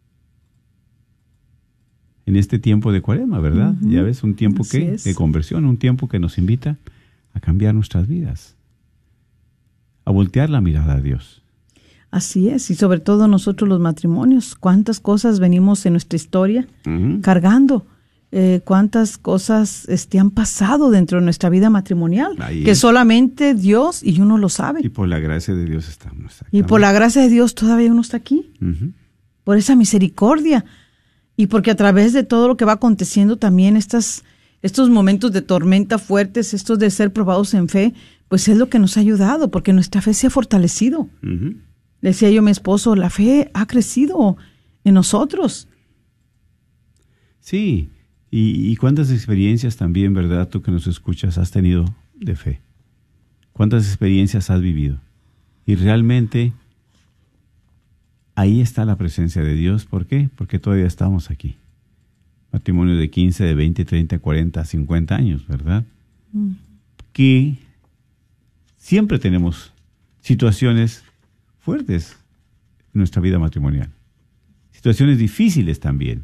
En este tiempo de Cuaresma, ¿verdad? Ya ves, un tiempo de conversión, un tiempo que nos invita a cambiar nuestras vidas, a voltear la mirada a Dios. Así es, y sobre todo nosotros los matrimonios, cuántas cosas venimos en nuestra historia cargando, cuántas cosas han pasado dentro de nuestra vida matrimonial, que solamente Dios y uno lo sabe. Y por la gracia de Dios estamos aquí. Y por la gracia de Dios todavía uno está aquí, por esa misericordia, y porque a través de todo lo que va aconteciendo también estos momentos de tormenta fuertes, estos de ser probados en fe, pues es lo que nos ha ayudado, porque nuestra fe se ha fortalecido. Le decía yo a mi esposo, la fe ha crecido en nosotros. Sí, ¿Y cuántas experiencias también, verdad, tú que nos escuchas, has tenido de fe? ¿Cuántas experiencias has vivido? Y realmente ahí está la presencia de Dios. ¿Por qué? Porque todavía estamos aquí. Matrimonio de 15, de 20, 30, 40, 50 años, ¿verdad? Que siempre tenemos situaciones fuertes en nuestra vida matrimonial. Situaciones difíciles también.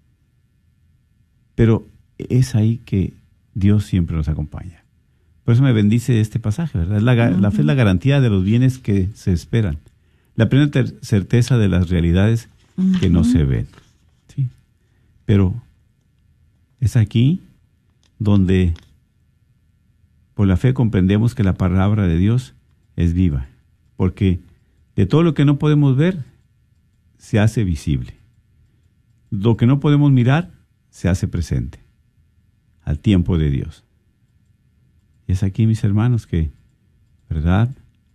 Pero es ahí que Dios siempre nos acompaña. Por eso me bendice este pasaje, ¿verdad? La fe es la garantía de los bienes que se esperan. La plena certeza de las realidades que no se ven. ¿Sí? Pero es aquí donde por la fe comprendemos que la palabra de Dios es viva. Porque de todo lo que no podemos ver, se hace visible. Lo que no podemos mirar, se hace presente al tiempo de Dios. Y es aquí, mis hermanos, que, ¿verdad?,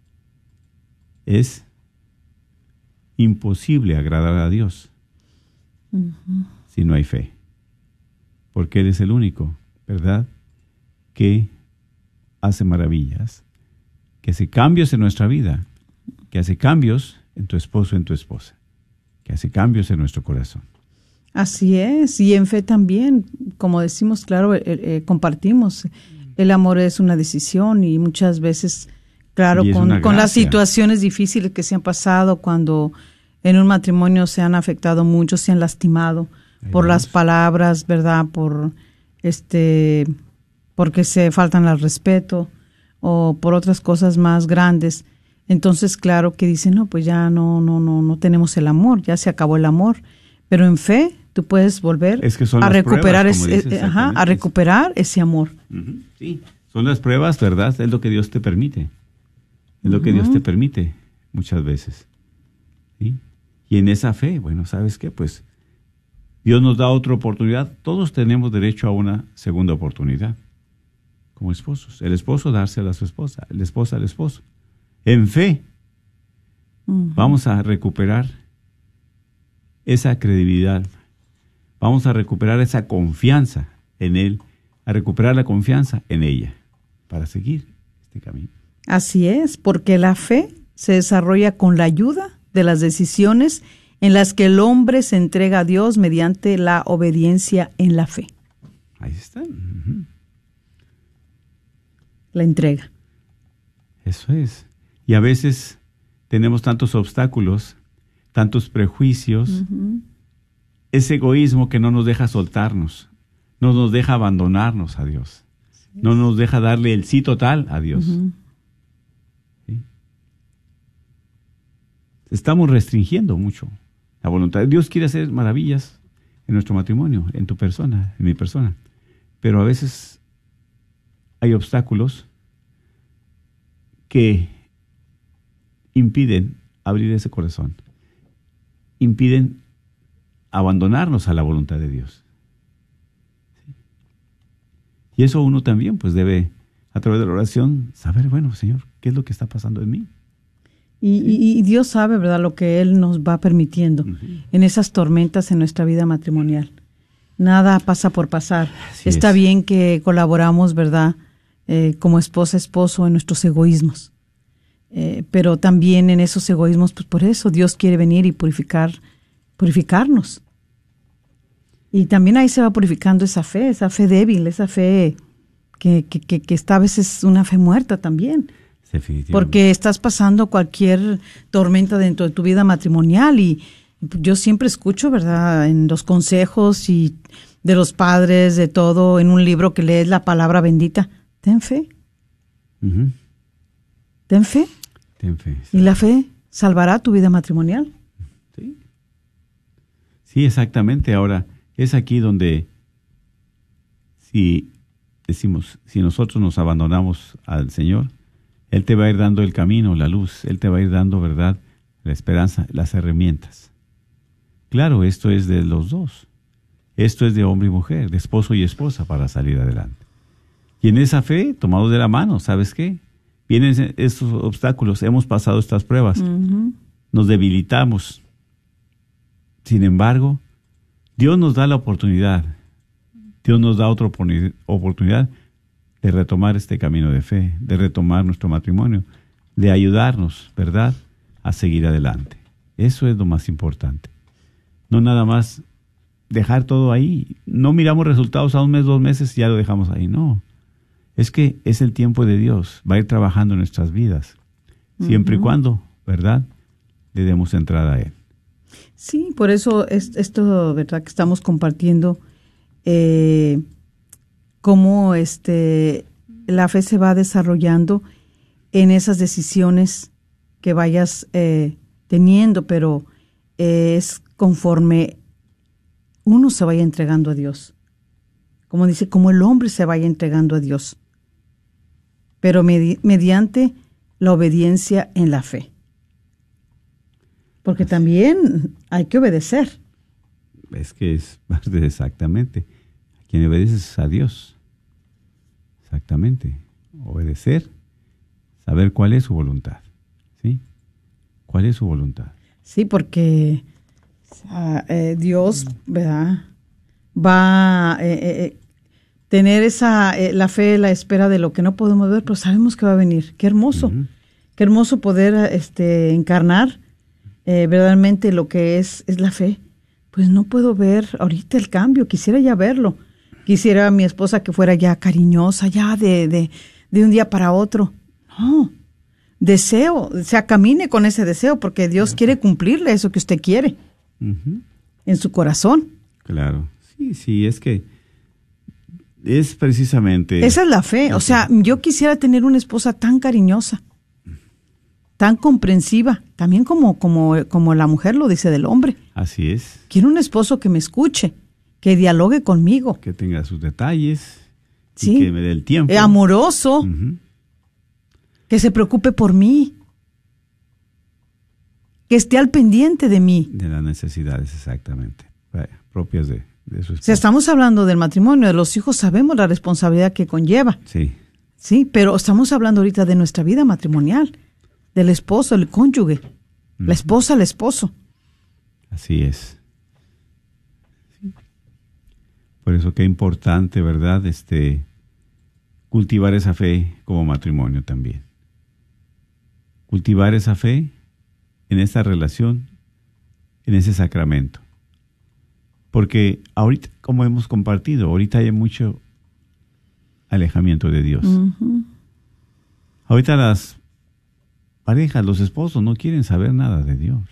es imposible agradar a Dios si no hay fe. Porque Él es el único, ¿verdad?, que hace maravillas, que hace cambios en nuestra vida, que hace cambios en tu esposo, en tu esposa, que hace cambios en nuestro corazón. Así es, y en fe también, como decimos, claro, compartimos. El amor es una decisión y muchas veces, claro, con las situaciones difíciles que se han pasado, cuando en un matrimonio se han afectado mucho, se han lastimado por las palabras, ¿verdad? Porque se faltan al respeto o por otras cosas más grandes. Entonces, claro que dicen, no, pues ya no tenemos el amor, ya se acabó el amor. Pero en fe tú puedes volver a recuperar a recuperar ese amor. Sí, son las pruebas, ¿verdad? Es lo que Dios te permite. Es lo que Dios te permite muchas veces. ¿Sí? Y en esa fe, bueno, ¿sabes qué? Pues Dios nos da otra oportunidad. Todos tenemos derecho a una segunda oportunidad como esposos. El esposo dársela a su esposa, la esposa al esposo. En fe vamos a recuperar esa credibilidad. Vamos a recuperar esa confianza en Él, a recuperar la confianza en ella, para seguir este camino. Así es, porque la fe se desarrolla con la ayuda de las decisiones en las que el hombre se entrega a Dios mediante la obediencia en la fe. Ahí está. La entrega. Eso es. Y a veces tenemos tantos obstáculos, tantos prejuicios, ese egoísmo que no nos deja soltarnos, no nos deja abandonarnos a Dios, no nos deja darle el sí total a Dios. ¿Sí? Estamos restringiendo mucho la voluntad. Dios quiere hacer maravillas en nuestro matrimonio, en tu persona, en mi persona, pero a veces hay obstáculos que impiden abrir ese corazón, impiden abandonarnos a la voluntad de Dios. ¿Sí? Y eso uno también pues debe, a través de la oración, saber, bueno, Señor, ¿qué es lo que está pasando en mí? Y Dios sabe, ¿verdad?, lo que Él nos va permitiendo en esas tormentas en nuestra vida matrimonial. Nada pasa por pasar. Está bien que colaboramos, ¿verdad?, como esposa, esposo, en nuestros egoísmos. Pero también en esos egoísmos, pues por eso Dios quiere venir y purificarnos. Y también ahí se va purificando esa fe débil, esa fe que está a veces una fe muerta también. Porque estás pasando cualquier tormenta dentro de tu vida matrimonial y yo siempre escucho, ¿verdad?, en los consejos y de los padres, de todo, en un libro que lees la palabra bendita, ten fe. Ten fe. Ten fe. Sí. Y la fe salvará tu vida matrimonial. Sí, exactamente. Ahora, es aquí donde si nosotros nos abandonamos al Señor, Él te va a ir dando el camino, la luz, Él te va a ir dando, ¿verdad?, la esperanza, las herramientas. Claro, esto es de los dos. Esto es de hombre y mujer, de esposo y esposa para salir adelante. Y en esa fe, tomados de la mano, ¿sabes qué? Vienen estos obstáculos, hemos pasado estas pruebas, nos debilitamos. Sin embargo, Dios nos da la oportunidad Dios nos da otra oportunidad de retomar este camino de fe, de retomar nuestro matrimonio, de ayudarnos, ¿verdad?, a seguir adelante. Eso es lo más importante. No nada más dejar todo ahí. No miramos resultados a un mes, 2 meses y ya lo dejamos ahí. No. Es que es el tiempo de Dios. Va a ir trabajando en nuestras vidas. Siempre y cuando, ¿verdad?, le demos entrada a Él. Sí, por eso esto, ¿verdad?, que estamos compartiendo cómo la fe se va desarrollando en esas decisiones que vayas teniendo, pero es conforme uno se vaya entregando a Dios. Como dice, como el hombre se vaya entregando a Dios, pero mediante la obediencia en la fe. Porque también hay que obedecer. Es que es parte exactamente. A quien obedeces es a Dios. Exactamente. Obedecer, saber cuál es su voluntad. ¿Sí? ¿Cuál es su voluntad? Sí, porque Dios, ¿verdad?, va a tener la fe, la espera de lo que no podemos ver, pero sabemos que va a venir. Qué hermoso. Qué hermoso poder encarnar verdaderamente lo que es la fe. Pues no puedo ver ahorita el cambio, quisiera ya verlo. Quisiera a mi esposa que fuera ya cariñosa, ya de un día para otro. No, deseo, o sea, camine con ese deseo, porque Dios quiere cumplirle eso que usted quiere en su corazón. Claro, sí, es que es precisamente... Esa es la fe, o sea, yo quisiera tener una esposa tan cariñosa, tan comprensiva, también como la mujer lo dice del hombre. Así es. Quiero un esposo que me escuche, que dialogue conmigo. Que tenga sus detalles, sí, y que me dé el tiempo. Amoroso, que se preocupe por mí, que esté al pendiente de mí. De las necesidades, exactamente, propias de su esposo. O sea, estamos hablando del matrimonio, de los hijos, sabemos la responsabilidad que conlleva. Sí. Sí, pero estamos hablando ahorita de nuestra vida matrimonial, del esposo, el cónyuge, la esposa, el esposo. Así es. Sí. Por eso qué importante, ¿verdad?, cultivar esa fe como matrimonio también. Cultivar esa fe en esa relación, en ese sacramento. Porque ahorita, como hemos compartido, ahorita hay mucho alejamiento de Dios. Ahorita las parejas, los esposos no quieren saber nada de Dios.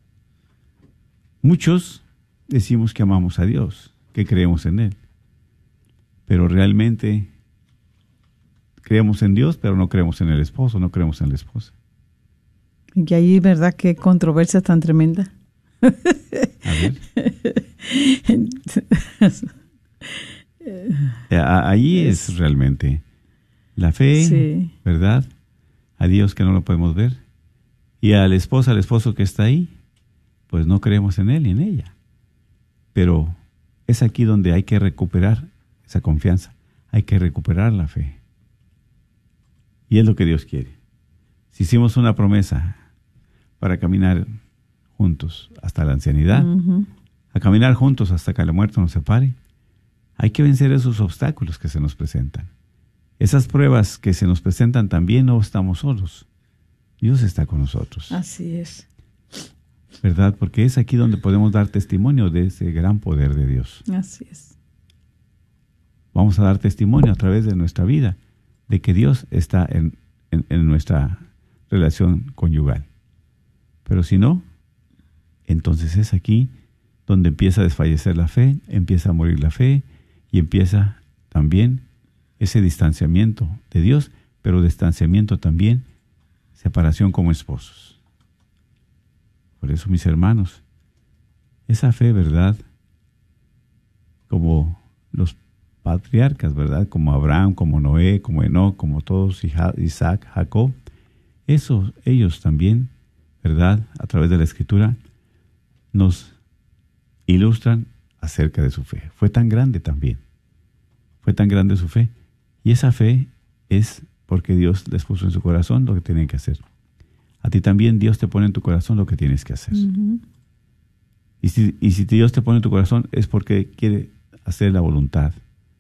Muchos decimos que amamos a Dios, que creemos en Él, pero realmente creemos en Dios, pero no creemos en el esposo, no creemos en la esposa. Y ahí, ¿verdad?, qué controversia tan tremenda. A ver. Ahí es realmente la fe, sí, ¿verdad?, a Dios que no lo podemos ver, y a la esposa, al esposo que está ahí, pues no creemos en él y en ella. Pero es aquí donde hay que recuperar esa confianza, hay que recuperar la fe. Y es lo que Dios quiere. Si hicimos una promesa para caminar juntos hasta la ancianidad, a caminar juntos hasta que la muerte nos separe, hay que vencer esos obstáculos que se nos presentan. Esas pruebas que se nos presentan también, no estamos solos. Dios está con nosotros. Así es. ¿Verdad? Porque es aquí donde podemos dar testimonio de ese gran poder de Dios. Así es. Vamos a dar testimonio a través de nuestra vida de que Dios está en nuestra relación conyugal. Pero si no, entonces es aquí donde empieza a desfallecer la fe, empieza a morir la fe y empieza también ese distanciamiento de Dios, pero distanciamiento también, separación como esposos. Por eso, mis hermanos, esa fe, ¿verdad?, como los patriarcas, ¿verdad?, como Abraham, como Noé, como Enoc, como todos, Isaac, Jacob, ellos también, ¿verdad?, a través de la Escritura, nos ilustran acerca de su fe. Fue tan grande también. Fue tan grande su fe. Y esa fe es porque Dios les puso en su corazón lo que tienen que hacer. A ti también Dios te pone en tu corazón lo que tienes que hacer. Y si Dios te pone en tu corazón es porque quiere hacer la voluntad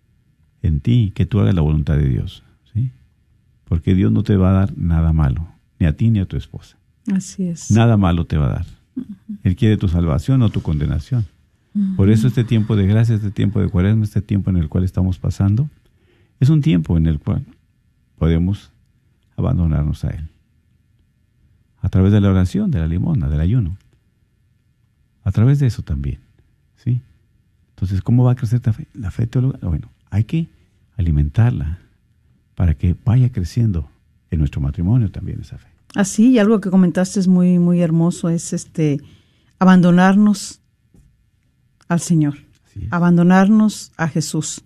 en ti, que tú hagas la voluntad de Dios, ¿sí? Porque Dios no te va a dar nada malo, ni a ti ni a tu esposa. Así es. Nada malo te va a dar. Él quiere tu salvación, no tu condenación. Por eso este tiempo de gracia, este tiempo de Cuaresma, este tiempo en el cual estamos pasando, es un tiempo en el cual podemos abandonarnos a Él. A través de la oración, de la limosna, del ayuno. A través de eso también, ¿sí? Entonces, ¿cómo va a crecer la fe teológica? Bueno, hay que alimentarla para que vaya creciendo en nuestro matrimonio también esa fe. Así, y algo que comentaste es muy, muy hermoso, es abandonarnos al Señor, abandonarnos a Jesús.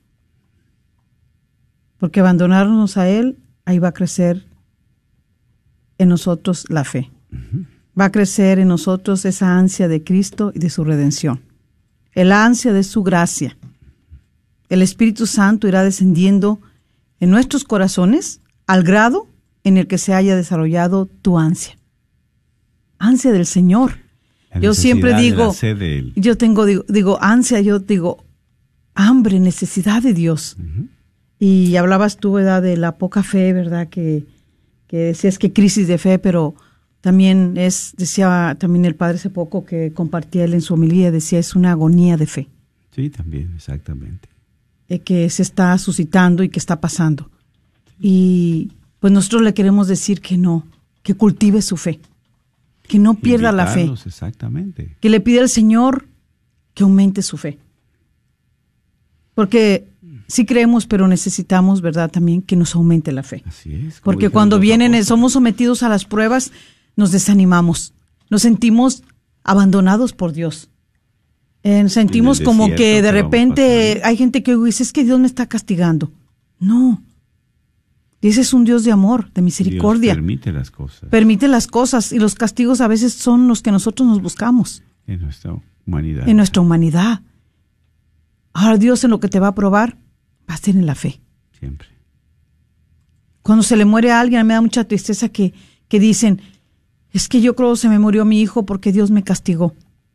Porque abandonarnos a Él, ahí va a crecer en nosotros la fe. Va a crecer en nosotros esa ansia de Cristo y de su redención. El ansia de su gracia. El Espíritu Santo irá descendiendo en nuestros corazones al grado en el que se haya desarrollado tu ansia. Ansia del Señor. Yo siempre digo, yo digo ansia, yo digo hambre, necesidad de Dios. Y hablabas tú, ¿verdad?, de la poca fe, ¿verdad?, que decías que crisis de fe, pero también decía también el padre hace poco que compartía él en su homilía, decía, es una agonía de fe. Sí, también, exactamente. Que se está suscitando y que está pasando. Y pues nosotros le queremos decir que no, que cultive su fe, que no pierda la fe. Exactamente. Que le pida al Señor que aumente su fe. Porque sí creemos, pero necesitamos, ¿verdad?, también que nos aumente la fe. Así es. Porque cuando somos sometidos a las pruebas, nos desanimamos, nos sentimos abandonados por Dios. Sentimos como que de repente hay gente que dice, es que Dios me está castigando. No. Ese es un Dios de amor, de misericordia. Dios permite las cosas. Permite las cosas, y los castigos a veces son los que nosotros nos buscamos. En nuestra humanidad. En nuestra humanidad. Ahora Dios en lo que te va a probar va a ser en la fe. Siempre. Cuando se le muere a alguien, me da mucha tristeza que dicen, es que yo creo que se me murió mi hijo porque Dios me castigó.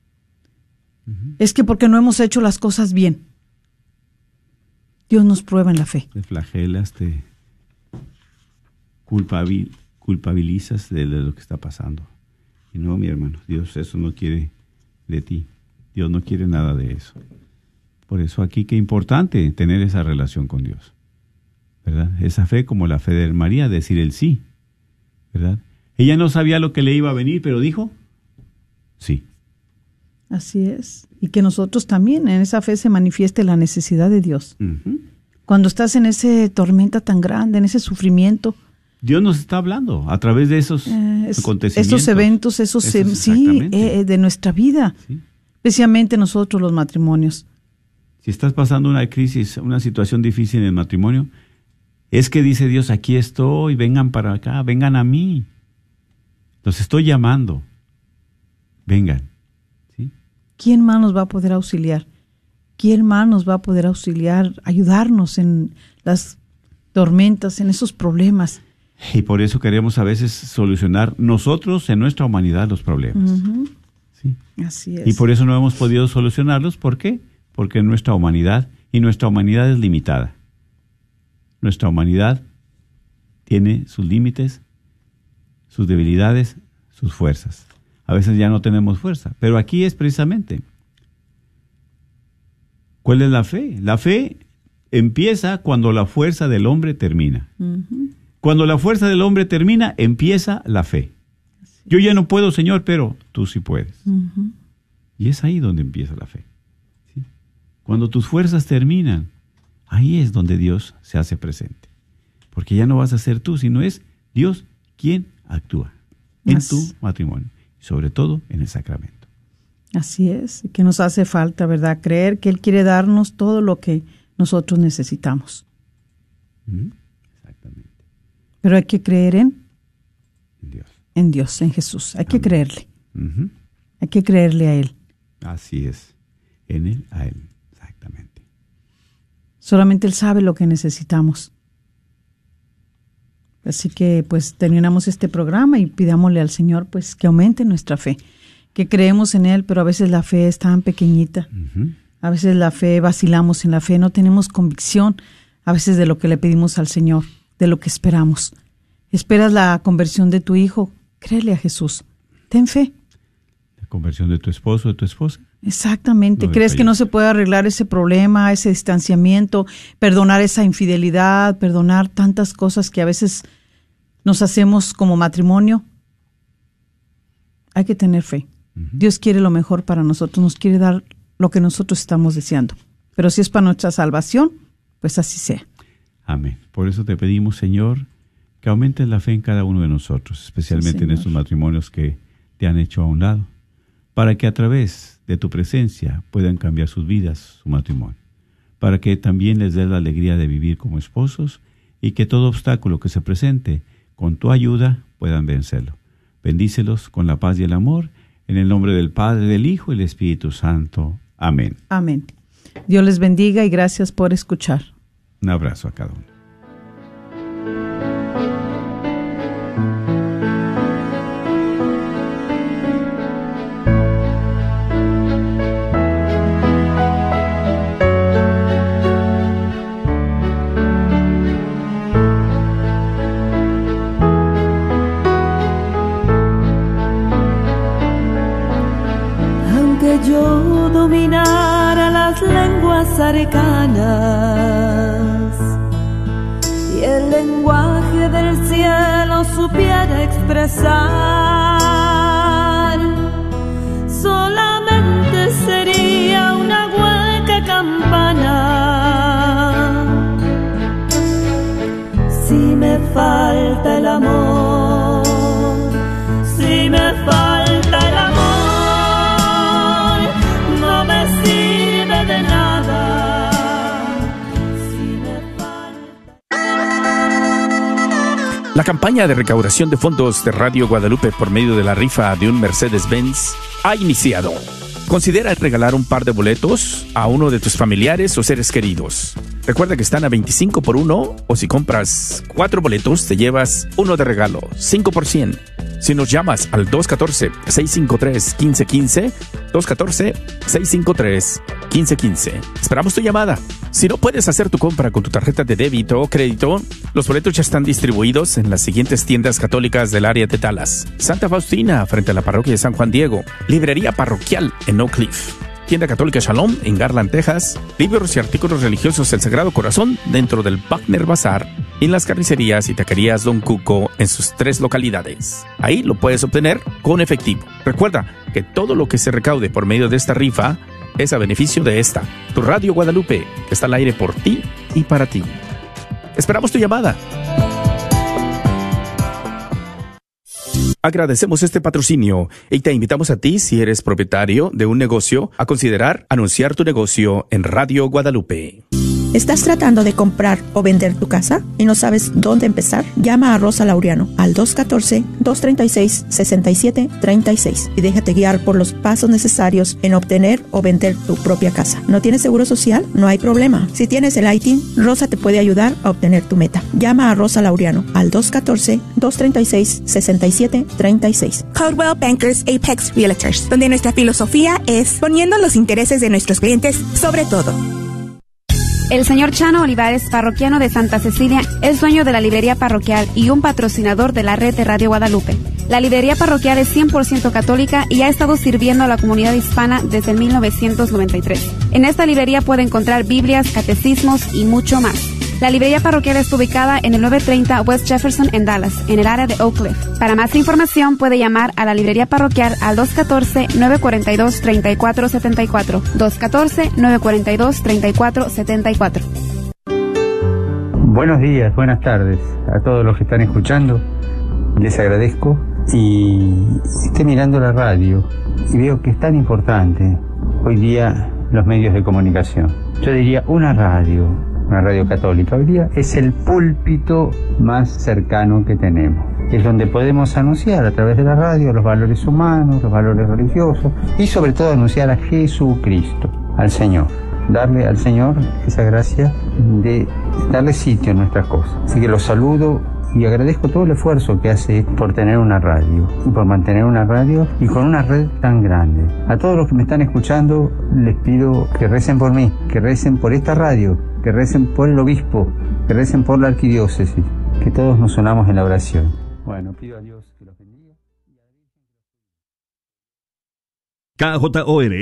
Es que porque no hemos hecho las cosas bien. Dios nos prueba en la fe. Te flagelas, te culpabilizas de lo que está pasando. Y no, mi hermano, Dios eso no quiere de ti. Dios no quiere nada de eso. Por eso aquí qué importante tener esa relación con Dios, ¿verdad? Esa fe como la fe de María, decir el sí, ¿verdad? Ella no sabía lo que le iba a venir, pero dijo sí. Así es. Y que nosotros también en esa fe se manifieste la necesidad de Dios. Cuando estás en esa tormenta tan grande, en ese sufrimiento, Dios nos está hablando a través de esos acontecimientos. Esos eventos, de nuestra vida, sí. Especialmente nosotros los matrimonios. Si estás pasando una crisis, una situación difícil en el matrimonio, es que dice Dios, aquí estoy, vengan para acá, vengan a mí. Los estoy llamando. Vengan. ¿Sí? ¿Quién más nos va a poder auxiliar? ¿Quién más nos va a poder auxiliar, ayudarnos en las tormentas, en esos problemas? Y por eso queremos a veces solucionar nosotros en nuestra humanidad los problemas. ¿Sí? Así es. Y por eso no hemos podido solucionarlos. ¿Por qué? Porque en nuestra humanidad, y nuestra humanidad es limitada. Nuestra humanidad tiene sus límites, sus debilidades, sus fuerzas. A veces ya no tenemos fuerza, pero aquí es precisamente. ¿Cuál es la fe? La fe empieza cuando la fuerza del hombre termina. Cuando la fuerza del hombre termina, empieza la fe. Yo ya no puedo, Señor, pero tú sí puedes. Y es ahí donde empieza la fe. ¿Sí? Cuando tus fuerzas terminan, ahí es donde Dios se hace presente. Porque ya no vas a ser tú, sino es Dios quien actúa en tu matrimonio. Sobre todo en el sacramento. Así es, que nos hace falta, ¿verdad? Creer que Él quiere darnos todo lo que nosotros necesitamos. Exactamente. Pero hay que creer en Dios. En Dios, en Jesús. Hay que creerle. Uh-huh. Hay que creerle a Él. Así es. En Él, a Él. Exactamente. Solamente Él sabe lo que necesitamos. Así que pues terminamos este programa y pidámosle al Señor pues que aumente nuestra fe. Que creemos en Él, pero a veces la fe es tan pequeñita. Uh-huh. A veces la fe, vacilamos en la fe, no tenemos convicción a veces de lo que le pedimos al Señor, de lo que esperamos. ¿Esperas la conversión de tu hijo? Créele a Jesús. Ten fe. ¿La conversión de tu esposo, de tu esposa? Exactamente. ¿Crees que no se puede arreglar ese problema, ese distanciamiento, perdonar esa infidelidad, perdonar tantas cosas que a veces nos hacemos como matrimonio? Hay que tener fe. Dios quiere lo mejor para nosotros, nos quiere dar lo que nosotros estamos deseando. Pero si es para nuestra salvación, pues así sea. Amén. Por eso te pedimos, Señor, que aumentes la fe en cada uno de nosotros, especialmente sí, en estos matrimonios que te han hecho a un lado, para que a través de tu presencia puedan cambiar sus vidas, su matrimonio, para que también les des la alegría de vivir como esposos y que todo obstáculo que se presente, con tu ayuda, puedan vencerlo. Bendícelos con la paz y el amor, en el nombre del Padre, del Hijo y del Espíritu Santo. Amén. Amén. Dios les bendiga y gracias por escuchar. Un abrazo a cada uno. Yo dominara las lenguas arcanas y el lenguaje del cielo supiera expresar, solamente sería una hueca campana. Si me falta el amor, si me falta el amor, de nada, si me falta. La campaña de recaudación de fondos de Radio Guadalupe por medio de la rifa de un Mercedes-Benz ha iniciado. Considera regalar un par de boletos a uno de tus familiares o seres queridos. Recuerda que están a 25 por 1, o si compras 4 boletos te llevas uno de regalo, 5%. Si nos llamas al 214-653-1515, 214-653-1515. Esperamos tu llamada. Si no puedes hacer tu compra con tu tarjeta de débito o crédito, los boletos ya están distribuidos en las siguientes tiendas católicas del área de Dallas: Santa Faustina, frente a la parroquia de San Juan Diego; Librería Parroquial en Oak Cliff; Tienda Católica Shalom en Garland, Texas; libros y artículos religiosos del Sagrado Corazón dentro del Wagner Bazar; y en las carnicerías y taquerías Don Cuco en sus 3 localidades. Ahí lo puedes obtener con efectivo. Recuerda que todo lo que se recaude por medio de esta rifa es a beneficio de esta, tu Radio Guadalupe, que está al aire por ti y para ti. Esperamos tu llamada. Agradecemos este patrocinio y te invitamos a ti, si eres propietario de un negocio, a considerar anunciar tu negocio en Radio Guadalupe. ¿Estás tratando de comprar o vender tu casa y no sabes dónde empezar? Llama a Rosa Laureano al 214-236-6736 y déjate guiar por los pasos necesarios en obtener o vender tu propia casa. ¿No tienes seguro social? No hay problema. Si tienes el ITIN, Rosa te puede ayudar a obtener tu meta. Llama a Rosa Laureano al 214-236-6736. Coldwell Bankers Apex Realtors, donde nuestra filosofía es poniendo los intereses de nuestros clientes sobre todo. El señor Chano Olivares, parroquiano de Santa Cecilia, es dueño de la librería parroquial y un patrocinador de la red de Radio Guadalupe. La librería parroquial es 100% católica y ha estado sirviendo a la comunidad hispana desde 1993. En esta librería puede encontrar Biblias, catecismos y mucho más. La librería parroquial está ubicada en el 930 West Jefferson en Dallas, en el área de Oak Cliff. Para más información puede llamar a la librería parroquial al 214-942-3474. 214-942-3474. Buenos días, buenas tardes a todos los que están escuchando. Les agradezco y estoy mirando la radio y veo que es tan importante hoy día los medios de comunicación. Yo diría una radio católica. Hoy día es el púlpito más cercano que tenemos. Es donde podemos anunciar a través de la radio los valores humanos, los valores religiosos y sobre todo anunciar a Jesucristo, al Señor. Darle al Señor esa gracia de darle sitio en nuestras cosas. Así que los saludo y agradezco todo el esfuerzo que hace por tener una radio y por mantener una radio y con una red tan grande. A todos los que me están escuchando les pido que recen por mí, que recen por esta radio que recen por el obispo, que recen por la arquidiócesis, que todos nos unamos en la oración. Bueno, pido a Dios que los bendiga. KJOR